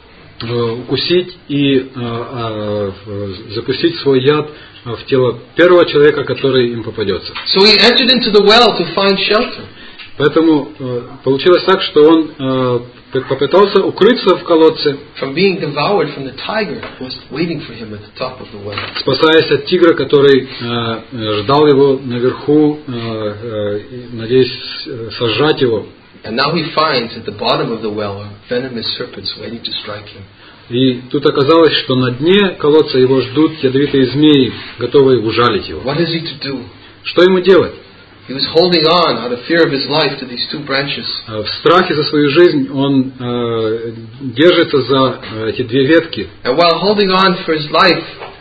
э, укусить и э, э, в- запустить свой яд в тело первого человека, который им попадется. So he entered into the well to find shelter. Поэтому э, получилось так, что он э, попытался укрыться в колодце, From being devoured from the tiger who was waiting for him at the top of the well. спасаясь от тигра, который э, э, ждал его наверху, э, э, и, надеясь э, сожрать его. And now he finds at the bottom of the well are venomous serpents waiting to strike him. И тут оказалось, что на дне колодца его ждут ядовитые змеи, готовые ужалить его. What is he to do? Что ему делать? He was holding on out of fear of his life to these two branches. Э, В страхе за свою жизнь он э, держится за э, эти две ветки. And while holding on for his life,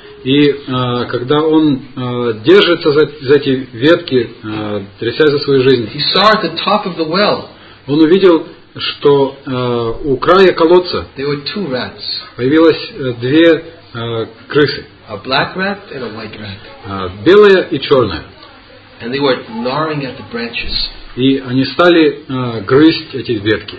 И э, когда он э, держится за, за эти ветки, э, трясясь за свою жизнь, he saw at the top of the well он увидел, что э, у края колодца there were two rats, появилось э, две э, крысы, a black rat and a white rat. э, белая и черная. And they were gnawing at the branches. И они стали э, грызть эти ветки.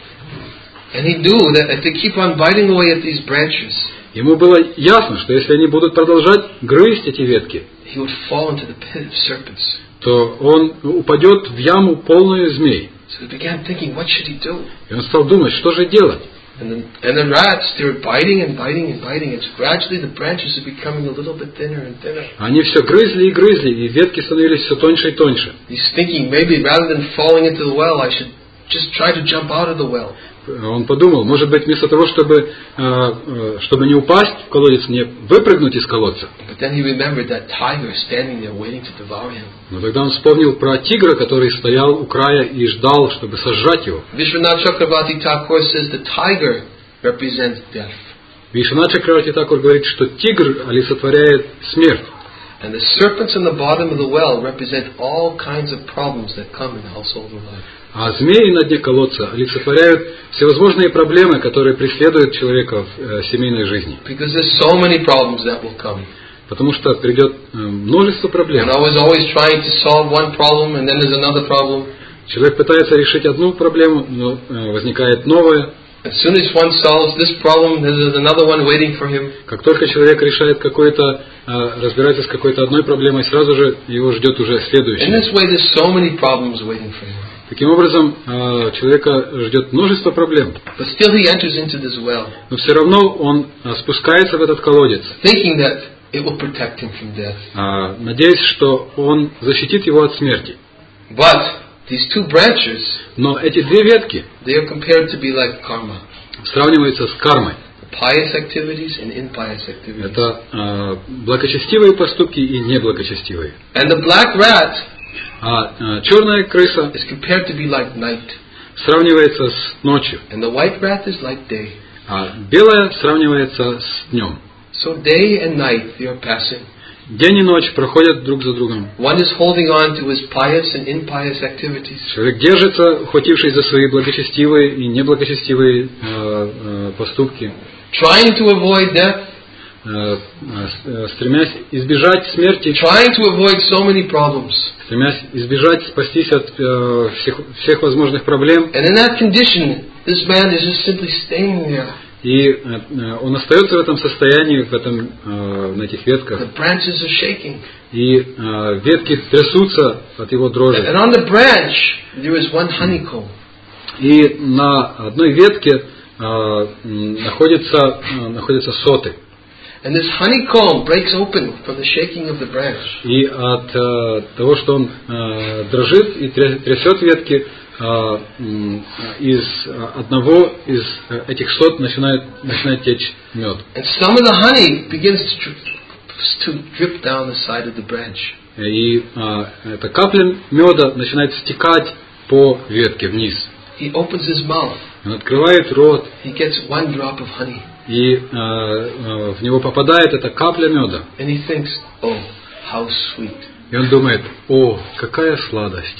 And he knew that if they keep on biting away at these branches, Ему было ясно, что если они будут продолжать грызть эти ветки, he would fall into the pit of serpents. то он упадет в яму полную змей. So he began thinking, what should he do? И он стал думать, что же делать. And the, and the rats, they were biting and biting and biting. And gradually the branches are becoming a little bit thinner and thinner. Они все грызли и грызли, и ветки становились все тоньше и тоньше. He's thinking, maybe rather than falling into the well, I should just try to jump out of the well. Он подумал, может быть, вместо того, чтобы, чтобы не упасть в колодец, не выпрыгнуть из колодца. But then he remembered that tiger standing there waiting to devour him. Но тогда он вспомнил про тигра, который стоял у края и ждал, чтобы сожрать его. Vishwanath Chakravarti Thakur says the tiger represents death. Вишванат Чакраварти Такур говорит, что тигр олицетворяет смерть. And the serpents in the bottom of the well represent all kinds of problems that come in the household of life. А змеи на дне колодца олицетворяют всевозможные проблемы, которые преследуют человека в э, семейной жизни. Because there's so many problems that will come. Потому что придет э, множество проблем. And I was always trying to solve one problem and then there's another problem. Человек пытается решить одну проблему, но э, возникает новая. As soon as one solves this problem, there's another one waiting for him. Как только человек решает какой-то, э, разбирается с какой-то одной проблемой, сразу же его ждет уже In следующая. this way, there's so many problems waiting for him. Таким образом, э, человека ждет множество проблем. But still he enters into this well, Но все равно он э, спускается в этот колодец, thinking that it will protect him from death. э, надеясь, что он защитит его от смерти. But these two branches, Но эти две ветки they are compared to be like karma. сравниваются с кармой. Pious activities and impious activities. Это э, благочестивые поступки и неблагочестивые. And the black rat А э, черная крыса is compared to be like night. сравнивается с ночью, And the white rat is like day. а белая сравнивается с днем. So day and night, they are passing. День и ночь проходят друг за другом. One is holding on to his pious and impious activities. Человек держится, ухватившись за свои благочестивые и неблагочестивые э, э, поступки, Trying to avoid death. э, э, стремясь избежать смерти, Trying to avoid so many problems. стремясь избежать, спастись от э, всех, всех возможных проблем. And in that condition, this man is just simply staying there. И э, он остается в этом состоянии, в этом, э, на этих ветках. The branches are shaking. И э, ветки трясутся от его дрожи. And on the branch, there is one honeycomb. И на одной ветке э, находится, э, находятся соты. And this honeycomb breaks open from the shaking of the branch. И от э, того, что он э, дрожит и трясет ветки, э, из одного из этих сот начинает, начинает течь мед. And some of the honey begins to, to drip down the side of the branch. И э, эта капля меда начинает стекать по ветке вниз. He opens his mouth. Он открывает рот. He gets one drop of honey. И э, э, в него попадает эта капля меда. And he thinks, oh, how sweet. И он думает, о, какая сладость.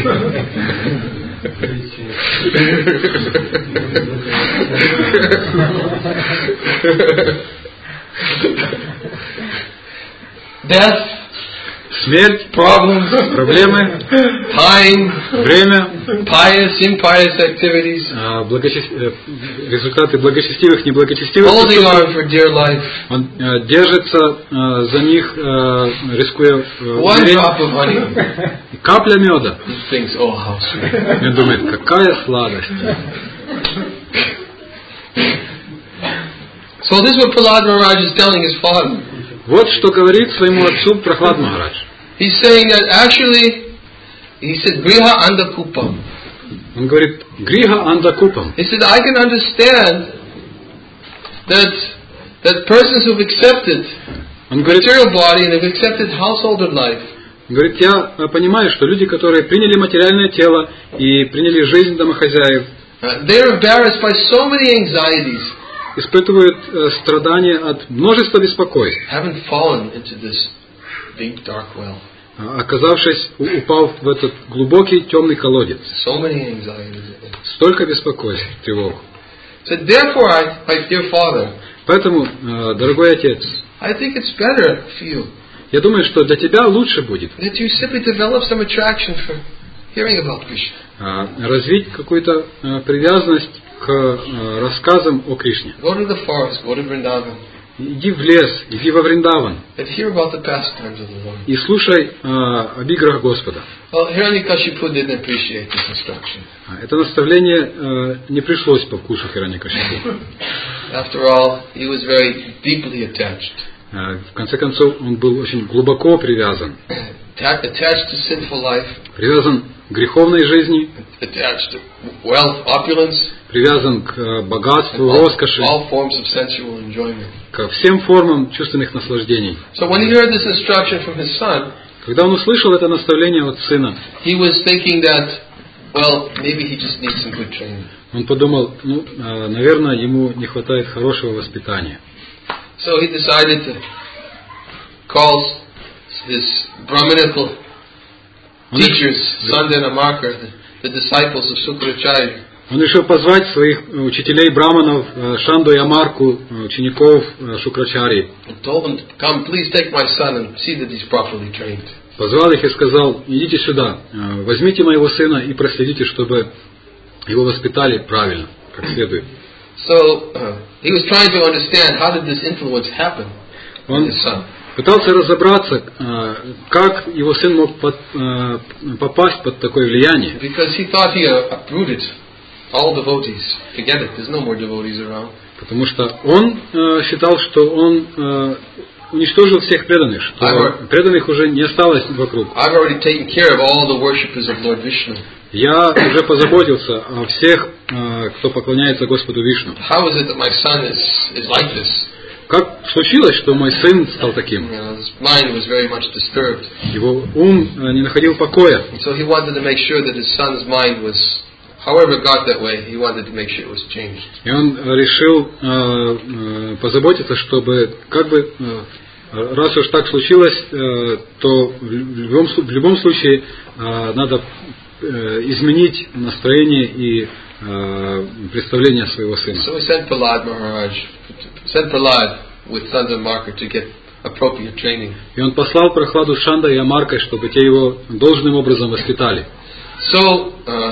Death, смерть, problems, проблемы, time, время, pious, impious activities, э, благочести... результаты благочестивых, неблагочестивых holding поступков. on for dear life. Он э, держится э, за них, э, рискуя э, One умереть. drop of honey. Капля меда. He thinks, oh, how sweet. И он думает, какая сладость. So this is what Prahlad Maharaj is telling his father. Вот что говорит своему отцу Прахлад Махарадж. He's saying that actually, he said, Griha Andakupam. Он говорит, Гриха Андакупам. He said, I can understand that that persons who've accepted Он говорит, material body and have accepted householder life, говорит, я понимаю, что люди, которые приняли материальное тело и приняли жизнь домохозяев, uh, they're embarrassed by so many anxieties, испытывают э, страдания от множества беспокойств, haven't fallen into this deep dark well. оказавшись, упав в этот глубокий темный колодец. So many anxieties. Столько беспокойств, тревог. So therefore, I, my dear father, Поэтому, э, дорогой отец, I think it's better for you я думаю, что для тебя лучше будет that you simply develop some attraction for hearing about Krishna. э, развить какую-то э, привязанность к э, рассказам о Кришне. Go to the forest, go to Vrindavan, Иди в лес, иди во Вриндаван and hear about the pastimes of the Lord. и слушай э, об играх Господа. Well, Hiranyakashipu didn't appreciate this instruction. Это наставление э, не пришлось по вкусу Хираньякашипу. After all, he was very deeply attached. Э, в конце концов, он был очень глубоко привязан. Atta- Attached to sinful life, Привязан к греховной жизни, attached to wealth, opulence, привязан к э, богатству, all, роскоши, all forms of sensual enjoyment. ко всем формам чувственных наслаждений. So when he heard this instruction from his son, Когда он услышал это наставление от сына, he was thinking that, well, maybe he just needs some good training. он подумал, ну, э, наверное, ему не хватает хорошего воспитания. So he decided to call his Brahminical Он, teachers, Sandana Markar, the, the disciples of Sukracharya. он решил позвать своих учителей браманов, э, Шанду и Амарку, э, учеников э, Шукрачари. And told them, come, please take my son and see that he's properly trained. Позвал их и сказал, идите сюда, э, возьмите моего сына и проследите, чтобы его воспитали правильно, как следует. So uh, he was trying to understand how did this influence happen on Он his son. пытался разобраться, э, как его сын мог под, э, попасть под такое влияние. Because he thought he uh, uprooted all devotees. Forget it, there's no more devotees around. Потому что он э, считал, что он э, уничтожил всех преданных, что Ага. преданных уже не осталось вокруг. I've already taken care of all the worshippers of Lord Vishnu. Я уже позаботился о всех, э, кто поклоняется Господу Вишну. How is it that my son is, is like this? Как случилось, что мой сын стал таким? You know, his mind was very much disturbed. Его ум э, не находил покоя. And so he wanted to make sure that his son's mind was, however it got that way, he wanted to make sure it was changed. И он решил э, э, позаботиться, чтобы, как бы, э, раз уж так случилось, э, то в любом, слу- в любом случае э, надо э, изменить настроение и э, представление своего сына. So he sent Prahlad Maharaj, sent Prahlad with Sandana Markar to get appropriate training. И он послал Прохладу Шанда и Амаркой, чтобы те его должным образом воспитали. So uh,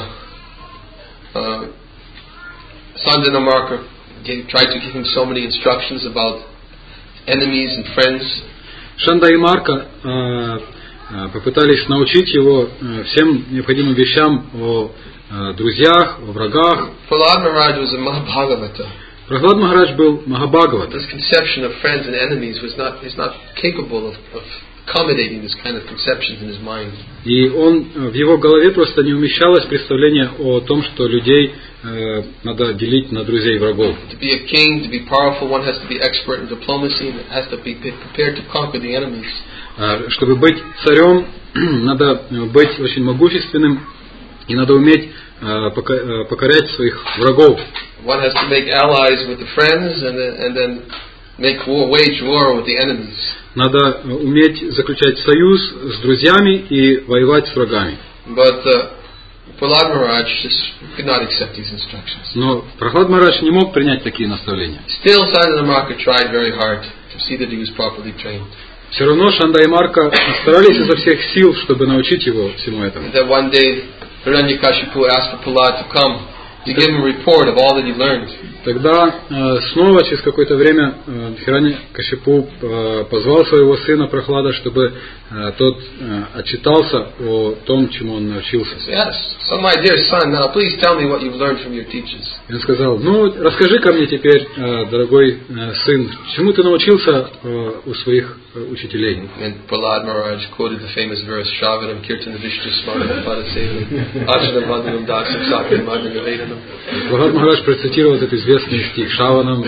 uh, Sandana Markar gave, tried to give him so many instructions about enemies and friends. Шанда и Марка э, э, попытались научить его э, всем необходимым вещам о э, друзьях, о врагах. Prahlad Maharaj was a Mahabhagavata. Прахлад Махарадж был Махабхагавата. This conception of friends and enemies was not is not capable of, of accommodating this kind of conceptions in his mind. И он, в его голове просто не умещалось представление о том, что людей э, надо делить на друзей и врагов. To be a king, to be powerful, one has to be expert in diplomacy and has to be prepared to conquer the enemies. Э, чтобы быть царем, надо быть очень могущественным и надо уметь э, покорять своих врагов. One has to make allies with the friends and then, and then make war, wage war with the enemies. Надо уметь заключать союз с друзьями и воевать с врагами. But uh, Prahlad Maharaj just could not accept these instructions. Но Прахлад Махарадж не мог принять такие наставления. Still, Sandanamaka tried very hard to see that he was properly trained. Все равно Шанда и Марка старались изо всех сил, чтобы научить его всему этому. And then one day, Hiranyakashipu asked for Prahlad to come to give him a report of all that he learned. Тогда э, снова через какое-то время э, Хираньякашипу э, позвал своего сына Прахлада, чтобы э, тот э, отчитался о том, чему он научился. Yes. So my dear son, now please tell me what you've learned from your teachers. И он сказал: ну, расскажи-ка мне теперь, э, дорогой э, сын, чему ты научился э, у своих э, учителей. And Prahlad Maharaj quoted the famous verse, Shravanam Kirtan Vishnu Smaranam Padasevanam Achanam Vandanam Dasam Sakam Madhana Vedanam. Прахлад Махарадж процитировал этот известный стих Шаванам,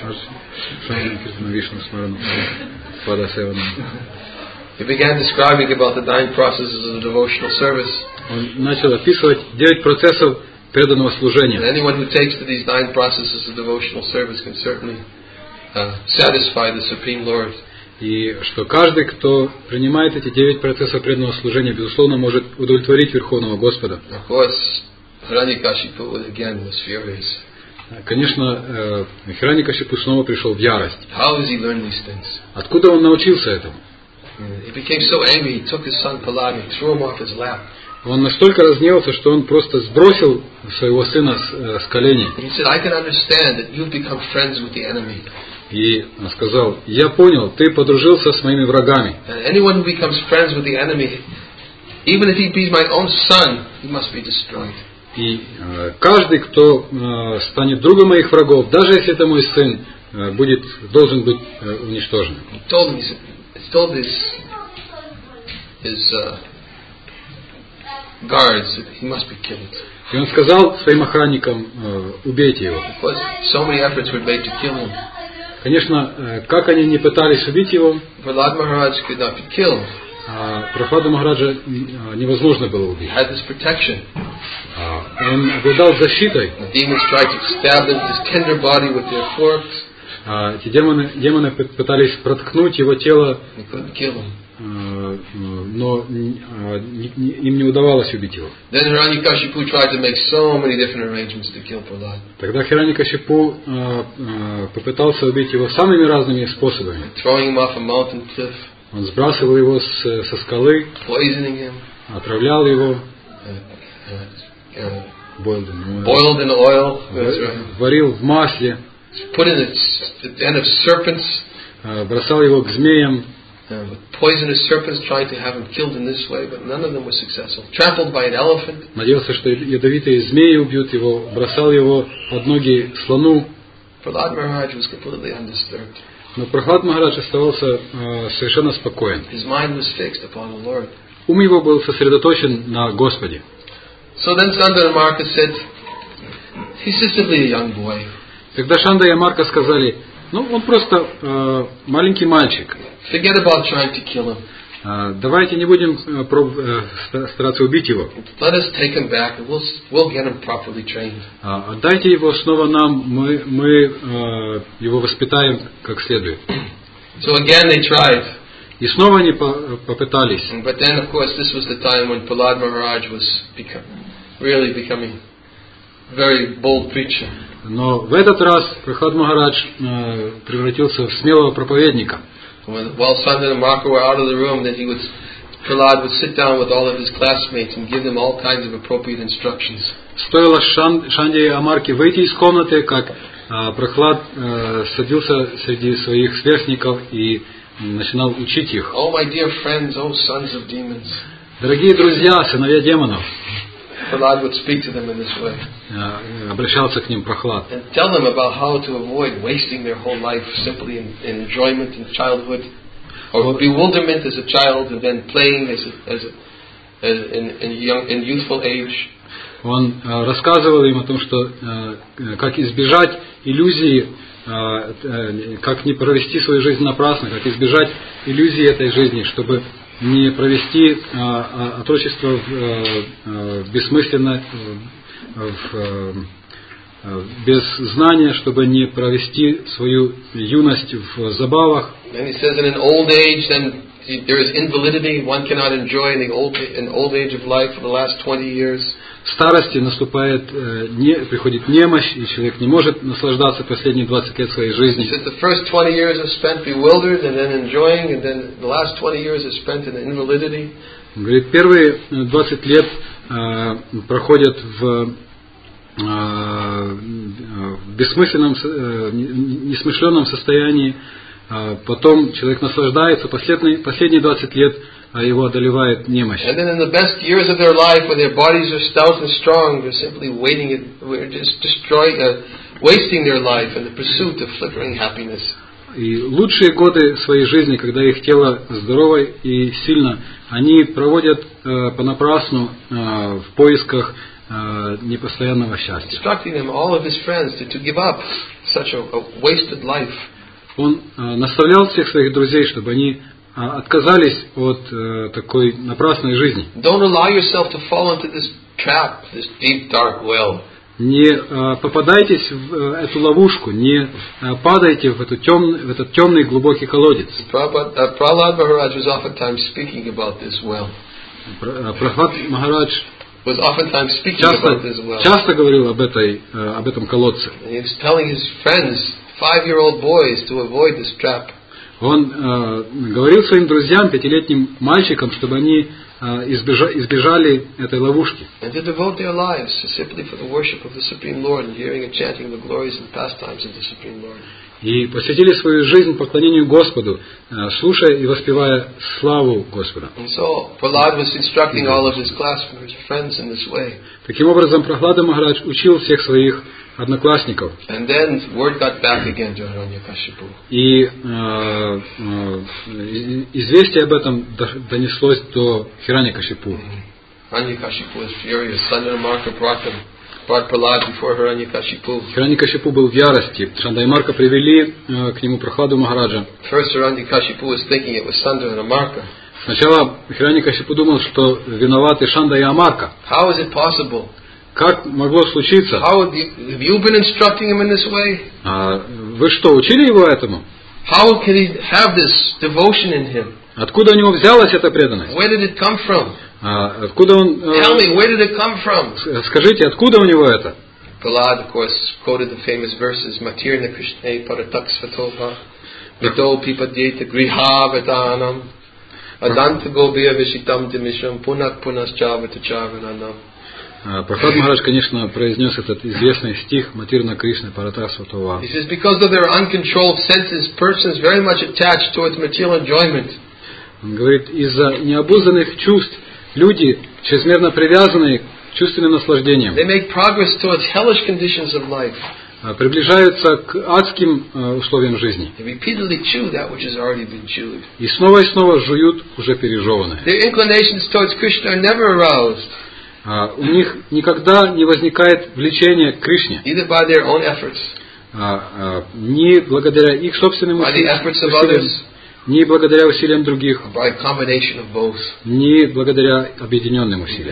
Шаванам Киртана Вишну Смаранам Падасеванам. He began describing about the nine processes of devotional service. Он начал описывать девять процессов преданного служения. And anyone who takes to these nine processes of devotional service can certainly uh, satisfy the Supreme Lord. И что каждый, кто принимает эти девять процессов преданного служения, безусловно, может удовлетворить Верховного Господа. Of course, Hiranyakashipu again was furious. Конечно, Хираньякашипу снова пришел в ярость. How does he learn these things? Откуда он научился этому? He became so angry, he took his son Prahlad and threw him off his lap. Он настолько разгневался, что он просто сбросил своего сына с, с коленей. He said, I can understand that you've become friends with the enemy. И сказал: я понял, ты подружился с моими врагами. And anyone who becomes friends with the enemy, even if he be my own son, he must be destroyed. И э, каждый, кто э, станет другом моих врагов, даже если это мой сын, э, будет, должен быть э, уничтожен. He told him, he said, he told his, his uh, guards that he must be killed. И он сказал своим охранникам: э, убейте его. Because so many efforts were made to kill him. Конечно, э, как они не пытались убить его, Prahlad Maharaj could not be killed. э, Прахладу Махараджа э, невозможно было убить. He had this protection. Э, он обладал защитой. The demons tried to stab him, his tender body with their forks. Э, эти демоны, демоны пытались проткнуть его тело, They couldn't kill him. э, но э, не, не, им не удавалось убить его. Then Hiranyakashipu tried to make so many different arrangements to kill Prahlad. Тогда Хираньякашипу э, э, попытался убить его самыми разными способами. Throwing him off a mountain cliff, Он сбрасывал его с, со скалы, poisoning him, отравлял его, uh, uh, uh, boiled in oil, boiled in oil, that's right. варил в масле, Put in the, the den of serpents, э, бросал его к змеям, uh, with poisonous serpents trying to have him killed in this way, but none of them were successful. Trampled by an elephant. надеялся, что ядовитые змеи убьют его, бросал его под ноги слону. Prahlad Maharaj was completely undisturbed. Но Прахлад Махарадж оставался э, совершенно спокоен. His mind was fixed upon the Lord. Ум его был сосредоточен на Господе. So then Sandanamaka said, he's just simply a young boy. Тогда Шанда и Марка сказали: ну, он просто э, маленький мальчик. Forget about trying to kill him. Э, давайте не будем э, проб, э, стараться убить его. Let us take him back and we'll, we'll get him properly trained. Э, отдайте его снова нам, мы, мы э, его воспитаем как следует. So again they tried. И снова они по, попытались. But then of course this was the time when Prahlad Maharaj was become, really becoming a very bold preacher. Но в этот раз Прахлад Махарадж э, превратился в смелого проповедника. When, while Sanda and Marka were out of the room, then he would, Prahlad would sit down with all of his classmates and give them all kinds of appropriate instructions. Стоило Шан, Шанде и Амарке выйти из комнаты, как э, Прахлад э, садился среди своих сверстников и начинал учить их. Oh my dear friends, oh sons of demons. Дорогие друзья, сыновья демонов, Prahlad would speak to them in this way. Обращался к ним Прохлад. And tell them about how to avoid wasting their whole life simply in, in enjoyment in childhood, or bewilderment as a child, and then playing as a, as, a, as in, in young in youthful age. Он рассказывал им о том, что как избежать иллюзии, как не провести свою жизнь напрасно, как избежать иллюзии этой жизни, чтобы не провести отрочество в бессмысленно, в, без знания, чтобы не провести свою юность в забавах. And he says, in an old age, then there is invalidity. One cannot enjoy in the old in old age of life for the last twenty years. В старости наступает, не, приходит немощь, и человек не может наслаждаться последние двадцать лет своей жизни. He says the first twenty years are spent bewildered and then enjoying, and then the last twenty years are spent in invalidity. Он говорит, первые двадцать лет э, проходят в, э, в бессмысленном, э, несмышленном состоянии, э, потом человек наслаждается, последние, последние двадцать лет его одолевает немощь. And then in the best years of their life, when their bodies are stout and strong, they're simply waiting it, we're just destroying, uh, wasting their life in the pursuit of flickering happiness. И лучшие годы своей жизни, когда их тело здорово и сильно, они проводят э, понапрасну э, в поисках э, непостоянного счастья. Instructing them, all of his friends, to, to give up such a, a wasted life. Он э, наставлял всех своих друзей, чтобы они отказались от э, такой напрасной жизни. Don't allow yourself to fall into this trap, this deep dark well. Не э, попадайтесь в э, эту ловушку, не э, падайте в, эту тем, в этот темный глубокий колодец. Prahlad Maharaj was oftentimes speaking about this well. Прохлад Махарадж was oftentimes speaking часто, about this well. часто говорил об этой, э, об этом колодце. And he was telling his friends, five-year-old boys, to avoid this trap. Он э, говорил своим друзьям, пятилетним мальчикам, чтобы они э, избежа, избежали этой ловушки. And to devote their lives simply for the worship of the Supreme Lord and hearing and chanting the glories and pastimes of the Supreme Lord. И посвятили свою жизнь поклонению Господу, э, слушая и воспевая славу Господа. And so Prahlad was instructing all of his classmates, friends in this way. Таким образом, Прохлада Махарадж учил всех своих одноклассников. And then word got back again to Hiranyakashipu. И э, э, известие об этом донеслось до Хираньякашипу. Hiranyakashipu was furious. Sandamarka brought them, brought Prahlad before Hiranyakashipu. Хираньякашипу был в ярости. Шанда-и-Марка привели э, к нему Прохладу Махараджа. First Hiranyakashipu was thinking it was Sandamarka. Сначала Хираньякашипу думал, что виноваты Шанда и Амарка. How is it possible? Как могло случиться? How have you, have you been instructing him in this way? А, вы что, учили его этому? How can he have this devotion in him? Откуда у него взялась эта преданность? Where did it come from? А, откуда он? Tell me, where did it come from? Скажите, откуда у него это? Prahlad, of course, quoted the famous verses: "Matirna Krishna paratak svatova, vito pipadyeta griha vatanam, adanta gobya vishitam dimisham punat punaschavata chavananam." Прохлад Махарадж, конечно, произнес этот известный стих Матирна Кришна Парата Сватова. He says, because of their uncontrolled senses, persons very much attached towards material enjoyment. Он говорит, из-за необузданных чувств люди чрезмерно привязаны к чувственным наслаждениям. They make progress towards hellish conditions of life. Приближаются к адским условиям жизни. They repeatedly chew that which has already been chewed. И снова и снова жуют уже пережеванное. Their inclinations towards Krishna are never aroused. Uh, у них никогда не возникает влечение к Кришне. Either by their own efforts, uh, uh, ни благодаря их собственным усилиям, ни благодаря усилиям других, by a combination of both. Ни благодаря объединенным усилиям.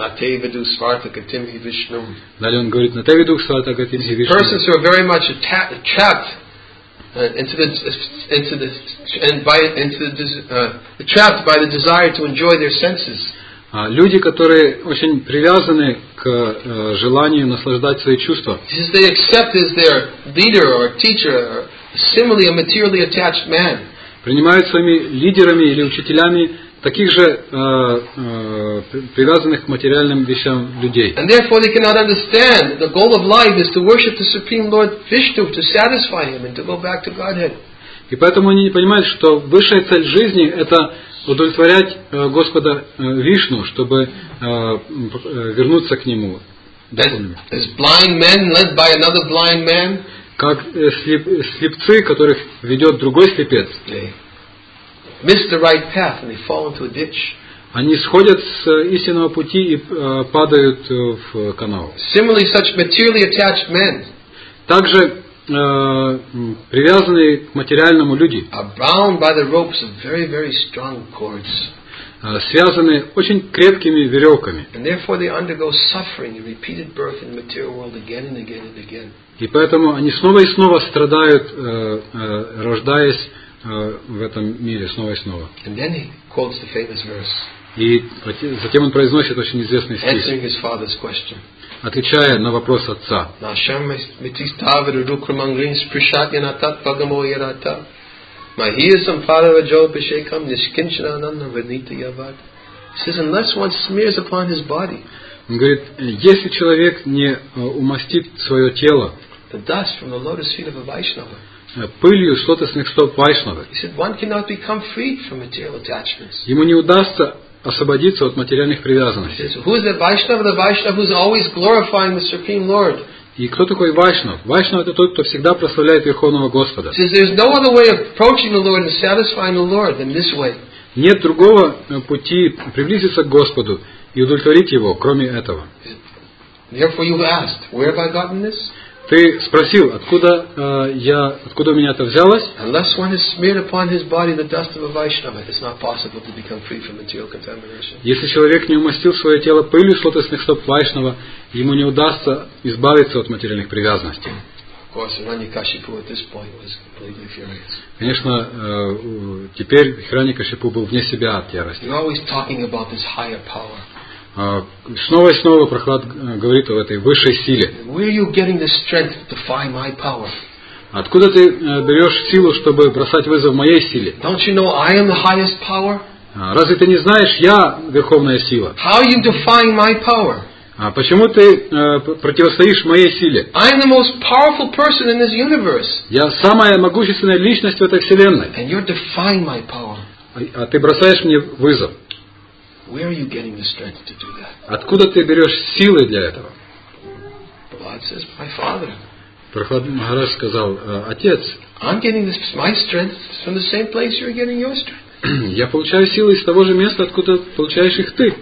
Далее он говорит, Натавиду Свартагатим Вишну. Persons who are very much trapped into the into the and by into the uh, trapped by the desire to enjoy their senses. Люди, которые очень привязаны к э, желанию наслаждать свои чувства. They accept as their leader or teacher or similarly a materially attached man. Принимают своими лидерами или учителями таких же э, э, привязанных к материальным вещам людей. And therefore they cannot understand the goal of life is to worship the Supreme Lord Vishnu, to satisfy Him and to go back to Godhead. И поэтому они не понимают, что высшая цель жизни – это удовлетворять Господа Вишну, чтобы вернуться к Нему. As, as blind men led by another blind man, как слеп, слепцы, которых ведет другой слепец. they miss the right path and they fall into a ditch. Они сходят с истинного пути и э, падают в канал. Similarly, such materially attached men Также э, привязанные к материальному люди are bound by the ropes of very, very strong cords. э, связаны очень крепкими веревками. And therefore they undergo suffering and repeated birth in the material world again and again and again. И поэтому они снова и снова страдают, э, э, рождаясь э, в этом мире снова и снова. And then he quotes the famous verse, И затем он произносит очень известный стих, answering his father's question. отвечая на вопрос отца. Nasham mitistavadu rukramangrin sprishatyanata pagamo yarata. Mahiyasam paravajo pishekam nishkinchanananda vanita yavad. He says, unless one smears upon his body Он говорит, если человек не умастит свое тело the dust from the lotus feet of a Vaishnava, пылью с лотосных стоп Вайшнавы, he said, one cannot become freed from material attachments. ему не удастся освободиться от материальных He привязанностей. says, who is the Vaishnava? The Vaishnava who is always glorifying the Supreme Lord. И кто такой Вайшнав? Вайшнав — это тот, кто всегда прославляет Верховного Господа. He says, there's no other way of approaching the Lord and satisfying the Lord than this way. Нет другого пути приблизиться к Господу и удовлетворить Его, кроме этого. Therefore you've asked, where have I gotten this? Ты спросил, откуда, э, я, откуда у меня это взялось? Unless one has smeared upon his body the dust of a Vaishnava, it's not possible to become free from material contamination. Если человек не умастил свое тело пылью с лотосных стоп Вайшнава, ему не удастся избавиться от материальных привязанностей. Of course, Hiranyakashipu at this point was completely furious. Конечно, э, теперь Хираньякашипу был вне себя от ярости. You're always talking about this higher power. Э, снова и снова Прохлад говорит о этой высшей силе. Where are you getting the strength to defy my power? Откуда ты э, берешь силу, чтобы бросать вызов моей силе? Don't you know I am the highest power? А разве ты не знаешь, я верховная сила? How are you defying my power? А почему ты э, противостоишь моей силе? I am the most powerful person in this universe. Я самая могущественная личность в этой вселенной. And you're defying my power. А, а ты бросаешь мне вызов. Where are you getting the strength to do that? Откуда ты берешь силы для этого? God says, my father. Прохлад Махарадж сказал, отец, I'm getting this, my strength from the same place you're getting your strength. я получаю силы из того же места, откуда получаешь их ты.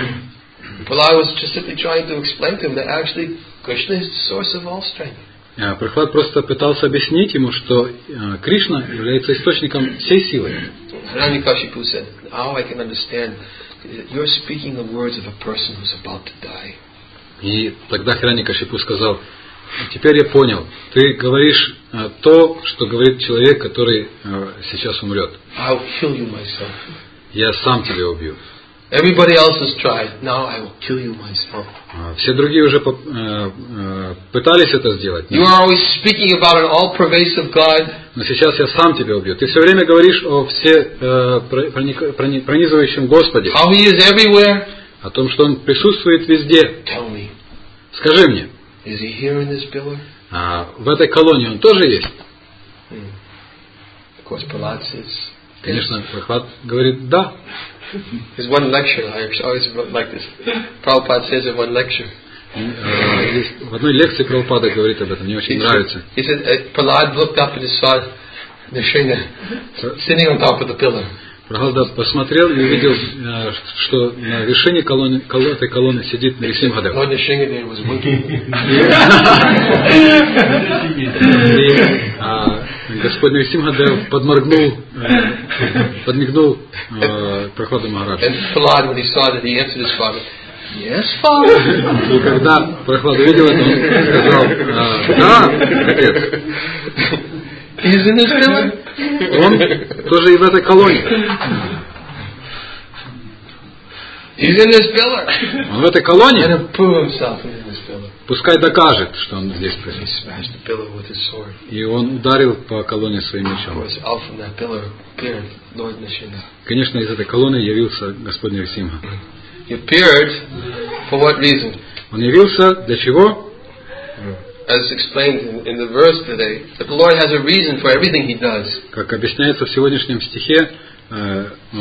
Prahlad was just simply trying to explain to him that actually Krishna is the source of all strength. Прохлад просто пытался объяснить ему, что Кришна является источником всей силы. Hiranyakashipu said, now I can understand that you're speaking the words of a person who's about to die. И тогда Хираньякашипу сказал, теперь я понял, ты говоришь то, что говорит человек, который сейчас умрет. I'll kill you myself. Я сам тебя убью. Everybody else has tried. Now I will kill you myself. Все другие уже пытались это сделать. You are always speaking about an all-pervasive God. Но сейчас я сам тебя убью. Ты все время говоришь о все пронизывающем Господе. How He is everywhere. О том, что Он присутствует везде. Tell me. Скажи мне. Is He here in this pillar? А в этой колонии Он тоже есть? Hmm. Of course, Prahlad says. Конечно, Прохлад говорит да. There's one lecture, I always like this. Prabhupada says in one lecture. В одной лекции Прабхупада говорит об этом, мне очень He нравится. Said, he said, uh, Prahlad looked up and he saw Nrsinga sitting on top of the pillar. Прохлада посмотрел и увидел, что на вершине колонны, этой колонны сидит Нрсимхадев. Lord Nrsinga there was winking. И а, Господь Нрсимхадев подморгнул, подмигнул Прохладу Махараджу. And Prahlad, when he saw that, he answered his father, Yes, Father. И когда Прохлад увидел это, он сказал, да, отец. He's in this pillar. Он тоже и в этой колонии. He's in this pillar. Он в этой колонии. And to prove himself in this pillar. Пускай докажет, что он здесь He присутствует. smashed the pillar with his sword. И он ударил по колонне своим Of мечом. course, out from that pillar appeared Lord Nrsinga. Конечно, из этой колонны явился Господь Нрсимха. He appeared for what reason? Он явился для чего? As explained in, in the verse today, that the Lord has a reason for everything He does. Как объясняется в сегодняшнем стихе,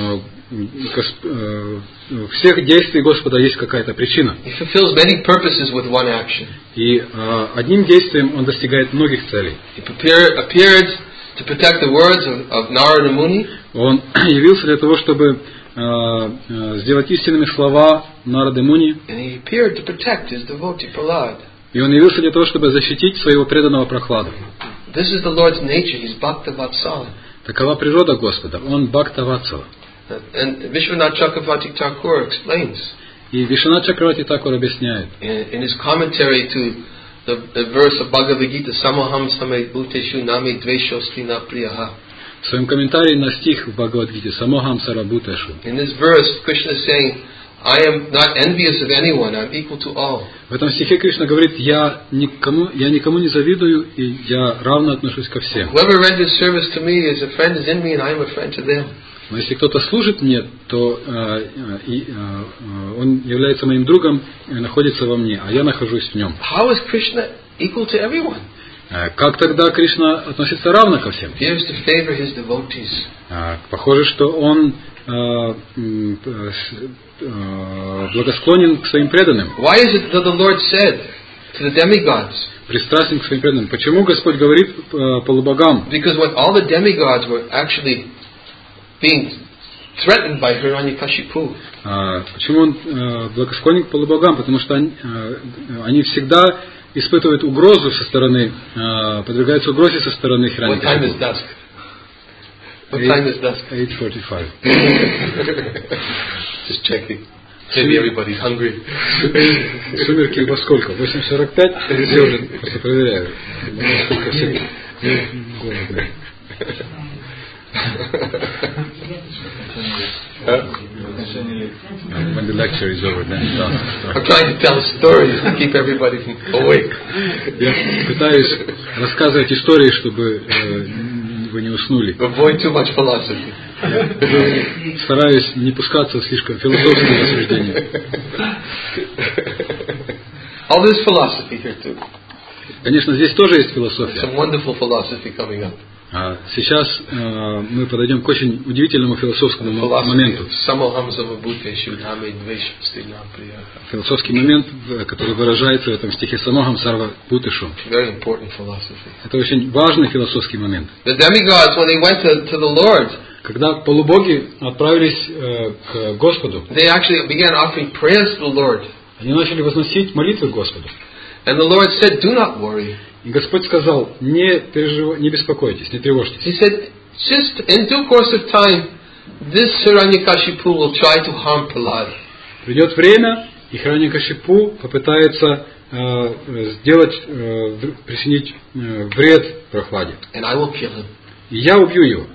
у всех действий Господа есть какая-то причина. He fulfills many purposes with one action. И э, одним действием Он достигает многих целей. He prepared, appeared to protect the words of, of Narada Muni. Он явился для того, чтобы э, э, сделать истинными слова Нарады Муни. And he appeared to protect his devotee Prahlad. И Он явился для того, чтобы защитить своего преданного Прохладу. This is the Lord's nature. He's Bhakta Vatsala. Такова природа Господа. Он Бхакта Ватсала. And Vishwanath Chakravarti Thakur explains И Вишванат Чакраварти Такур объясняет in, in his commentary to the, the verse of Bhagavad Gita, Samoham Samay Bhuteshu Nami Dveshosti Na Priyaha. в своем комментарии на стих в Бхагавад-гите «Самохам Сарабхутешу». In this verse, Krishna is saying, I am not envious of anyone, I'm equal to all. В этом стихе Кришна говорит: я никому, я никому не завидую, и я равно отношусь ко всем. Whoever renders service to me is a friend is in me, and I am a friend to them. Но если кто-то служит мне, то э, э, и, э, он является моим другом и находится во мне, а я нахожусь в нем. How is Krishna equal to everyone? Э, как тогда Кришна относится равно ко всем? He appears to favor his devotees. Э, похоже, что он э, э, э, благосклонен к своим преданным. Why is it that the Lord said to the demigods? Пристрастен к своим преданным. Почему Господь говорит э, полубогам? Because when all the demigods were actually being threatened by Hiranyakashipu. А, почему он э, благосклонен к полубогам? Потому что они, э, они всегда испытывают угрозу со стороны, э, подвергаются угрозе со стороны What time is Хираньякашипу. dusk? What time is dusk? eight forty-five. Just checking. Maybe everybody's hungry. Сумерки во сколько? восемь сорок пять? Я уже просто проверяю. Насколько все голодны. When the lecture is over, then it starts. I'm trying to tell stories to keep everybody awake. Я пытаюсь рассказывать истории, чтобы э, вы не уснули. Avoid too much philosophy. Стараюсь не пускаться в слишком философские рассуждения. All this philosophy here too. Конечно, здесь тоже есть философия. Some wonderful philosophy coming up. А сейчас э, мы подойдем к очень удивительному философскому моменту. Философский момент, который выражается в этом стихе «Самохам Сарва Бхутешу». Это очень важный философский момент. Когда полубоги отправились э, к Господу, они начали возносить молитвы к Господу. And the Lord said, "Do not worry." И Господь сказал: не пережив... не беспокойтесь, не тревожьтесь. He said, "Just in due course of time, this Hiranyakashipu will try to harm Prahlad." Придет время, и Хираньякашипу попытается э, сделать, э, причинить э, вред Прохладе. And I will kill him. И я убью его.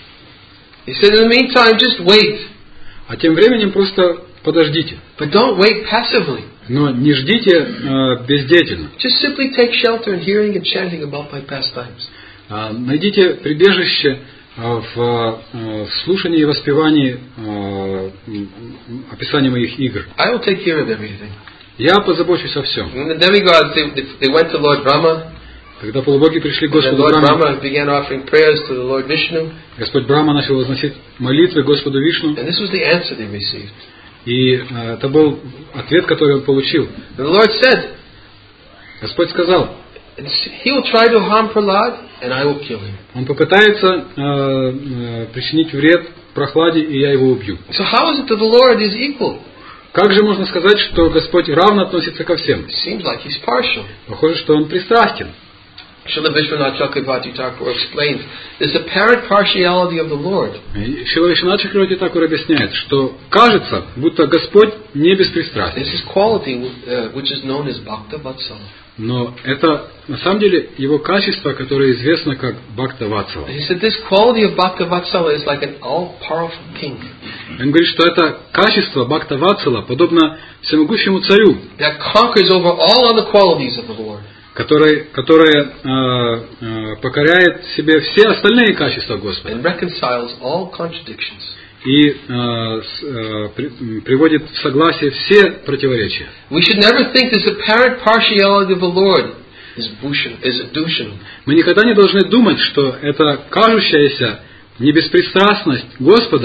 He said, "In the meantime, just wait." А тем временем просто подождите. But don't wait passively. Но не ждите э, бездеятельно. Just simply take shelter in hearing and chanting about my pastimes. А, найдите прибежище э, в э, слушании и воспевании э, описания моих игр. I will take care of everything. Я позабочусь о всем. And the demigods, they, they went to Lord Brahma. Когда полубоги пришли к And Господу Lord Брахме, Brahma began offering prayers to the Lord Vishnu. Господь Брахма начал возносить молитвы Господу Вишну. And this was the answer they received. И э, это был ответ, который он получил. And the Lord said, Господь сказал: he will try to harm Prahlad, and I will kill him. он попытается э, э, причинить вред Прохладе, и я его убью. So how is it that the Lord is equal? Как же можно сказать, что Господь равно относится ко всем? It seems like he's partial. Похоже, что он пристрастен. Srila Vishwanath Chakravarti Thakur explains this apparent partiality of the Lord. Шрила Вишванат Чакраварти Такур объясняет, что кажется, будто Господь не беспристрастен. This is quality uh, which is known as Bhakta Vatsala. Но это на самом деле его качество, которое известно как Бхакта Ватсала. He said this quality of Bhakta Vatsala is like an all-powerful king. Он говорит, что это качество Бхакта Ватсала подобно всемогущему царю, That conquers over all other qualities of the Lord. Которое, которое э, э, покоряет себе все остальные качества Господа. And reconciles all contradictions. И э, с, э, при, приводит в согласие все противоречия. We should never think this apparent partiality of the Lord is bhushan, is dushan. Мы никогда не должны думать, что эта кажущаяся небеспристрастность Господа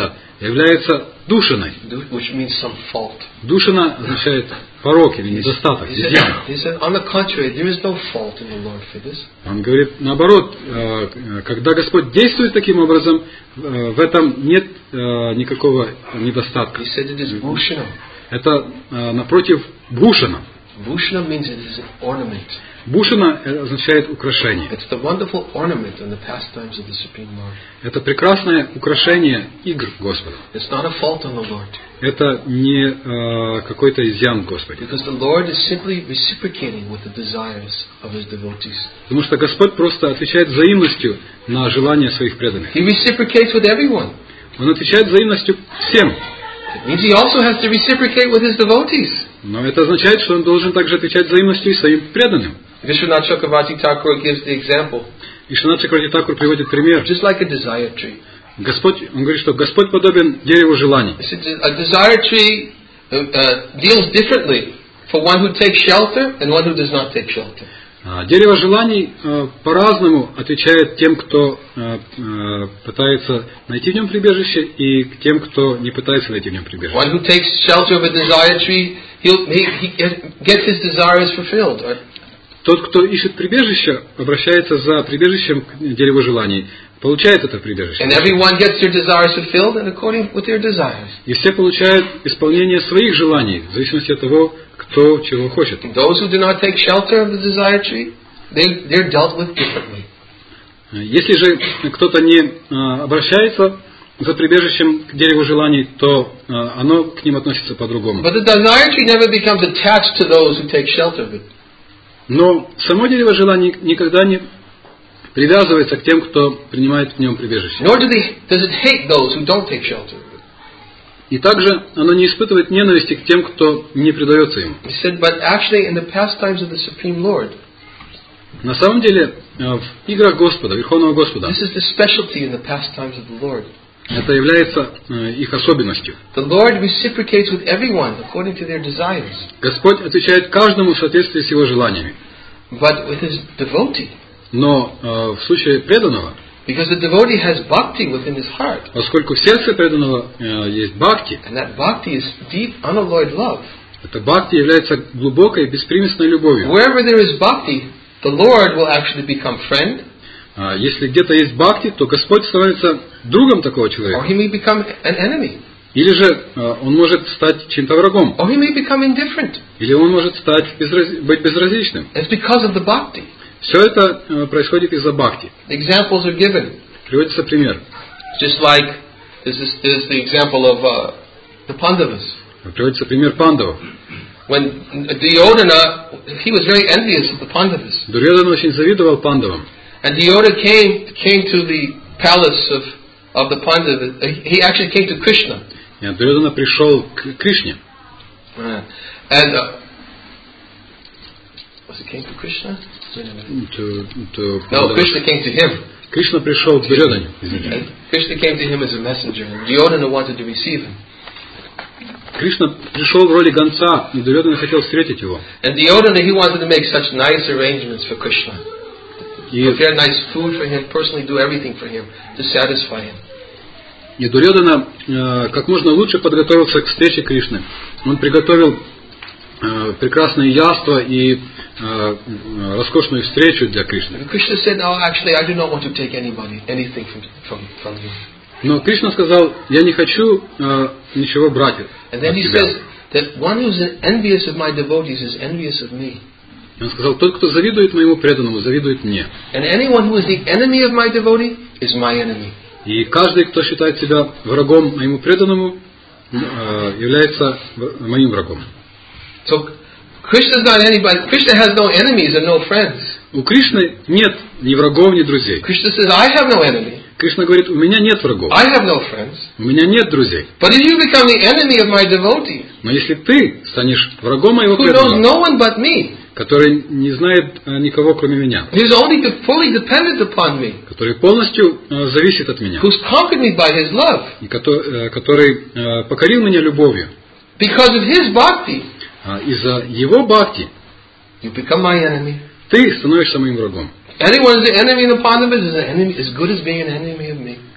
является душиной. which means some fault. Душина означает порок или недостаток, He said, изъян. he said, on the contrary, there is no fault in the Lord for this. Он говорит, наоборот, э, когда Господь действует таким образом, э, в этом нет э, никакого недостатка. He said it is bhushana. Это, э, напротив, бушина. Bhushana means it is an ornament. Бушина означает украшение. It's the wonderful ornament in the pastimes of the Supreme Lord. Это прекрасное украшение игр Господа. It's not a fault on the Lord. Это не э, какой-то изъян в Господе. Because the Lord is simply reciprocating with the desires of His devotees. Потому что Господь просто отвечает взаимностью на желания своих преданных. He reciprocates with everyone. Он отвечает взаимностью всем. It means He also has to reciprocate with His devotees. Но это означает, что Он должен также отвечать взаимностью и своим преданным. Vishwanath Chakravarti Thakur gives the example. И Вишванат Чакраварти Такур приводит пример. Just like a desire tree. Господь, он говорит, что Господь подобен дереву желаний. A desire tree uh, uh, deals differently for one who takes shelter and one who does not take shelter. Дерево желаний э, по-разному отвечает тем, кто э, э, пытается найти в нем прибежище, и к тем, кто не пытается найти в нем прибежище. One who takes shelter of a desire tree, he'll, he, he gets his desires fulfilled. Right? Тот, кто ищет прибежище, обращается за прибежищем к дереву желаний, получает это прибежище. And everyone gets their desires fulfilled and according with their desires. И все получают исполнение своих желаний, в зависимости от того, кто чего хочет. Those who do not take shelter of the desire tree, they, they're dealt with differently. Если же кто-то не обращается за прибежищем к дереву желаний, то оно к ним относится по-другому. But the desire tree never becomes attached to those who take shelter of it. Но само дерево желаний никогда не привязывается к тем, кто принимает в нем прибежище. Nor do they, does it hate those who don't take shelter of it. И также оно не испытывает ненависти к тем, кто не предается ему. He said, but actually in the pastimes of the Supreme Lord, на самом деле, в играх Господа, Верховного Господа, this is the specialty in the pastimes of the Lord. Это является их особенностью. The Lord reciprocates with everyone according to their desires. Господь отвечает каждому в соответствии с его желаниями. But with his devotee. Но э, в случае преданного, because the devotee has bhakti within his heart, поскольку в сердце преданного э, есть бхакти, and that bhakti is deep, unalloyed love. Это бхакти является глубокой, беспримесной любовью. Wherever there is bhakti, the Lord will actually become friend. Если где-то есть бхакти, то Господь становится другом такого человека. Or he may become an enemy. Или же он может стать чьим-то врагом. Or he may become indifferent. Или он может стать безраз... быть безразличным. It's because of the bhakti. Все это происходит из-за бхакти. Examples are given. Приводится пример. Just like this is, this is the example of uh, the Pandavas. Приводится пример пандавов. When Duryodhana, he was very envious of the Pandavas. Дурьодана очень завидовал пандавам. And Duryodhana came came to the palace of of the Pandavas. He actually came to Krishna. Нет, Дурьодана пришел к Кришне. Uh, and uh, was he came to Krishna? To, to no, Krishna came to him. Кришна пришел к Дурьодане. Krishna came to him as a messenger, and Duryodhana wanted to receive him. Кришна пришел в роли гонца, и Дурьодана хотел встретить его. And Duryodhana, he wanted to make such nice arrangements for Krishna. И, prepare nice food for him, personally do everything for him to satisfy him. И Дурьодана э, как можно лучше подготовился к встрече Кришны. Он приготовил э, прекрасные яства и э, роскошную встречу для Кришны. And Krishna said, "No, actually, I do not want to take anybody anything from from from you." Но Кришна сказал, я не хочу э, ничего брать от And then he тебя. says that one who is envious of my devotees is envious of me. Он сказал, тот, кто завидует моему преданному, завидует мне. And anyone who is the enemy of my devotee is my enemy. И каждый, кто считает себя врагом моему преданному, э, является моим врагом. So Krishna is not anybody. Krishna has no enemies and no friends. У Кришны нет ни врагов, ни друзей. Krishna says, I have no enemy. Кришна говорит, у меня нет врагов. I have no friends. У меня нет друзей. But if you become the enemy of my devotee, но если ты станешь врагом моего who knows преданного, no one but me, который не знает э, никого, кроме меня, who is only fully dependent upon me, который полностью э, зависит от меня, who's conquered me by his love, и который, э, который э, покорил меня любовью, because of his bhakti, э, из-за его бхакти, you become my enemy. ты становишься моим врагом. Anyone is an enemy of the Pandavas is an enemy, as good as being an enemy of me.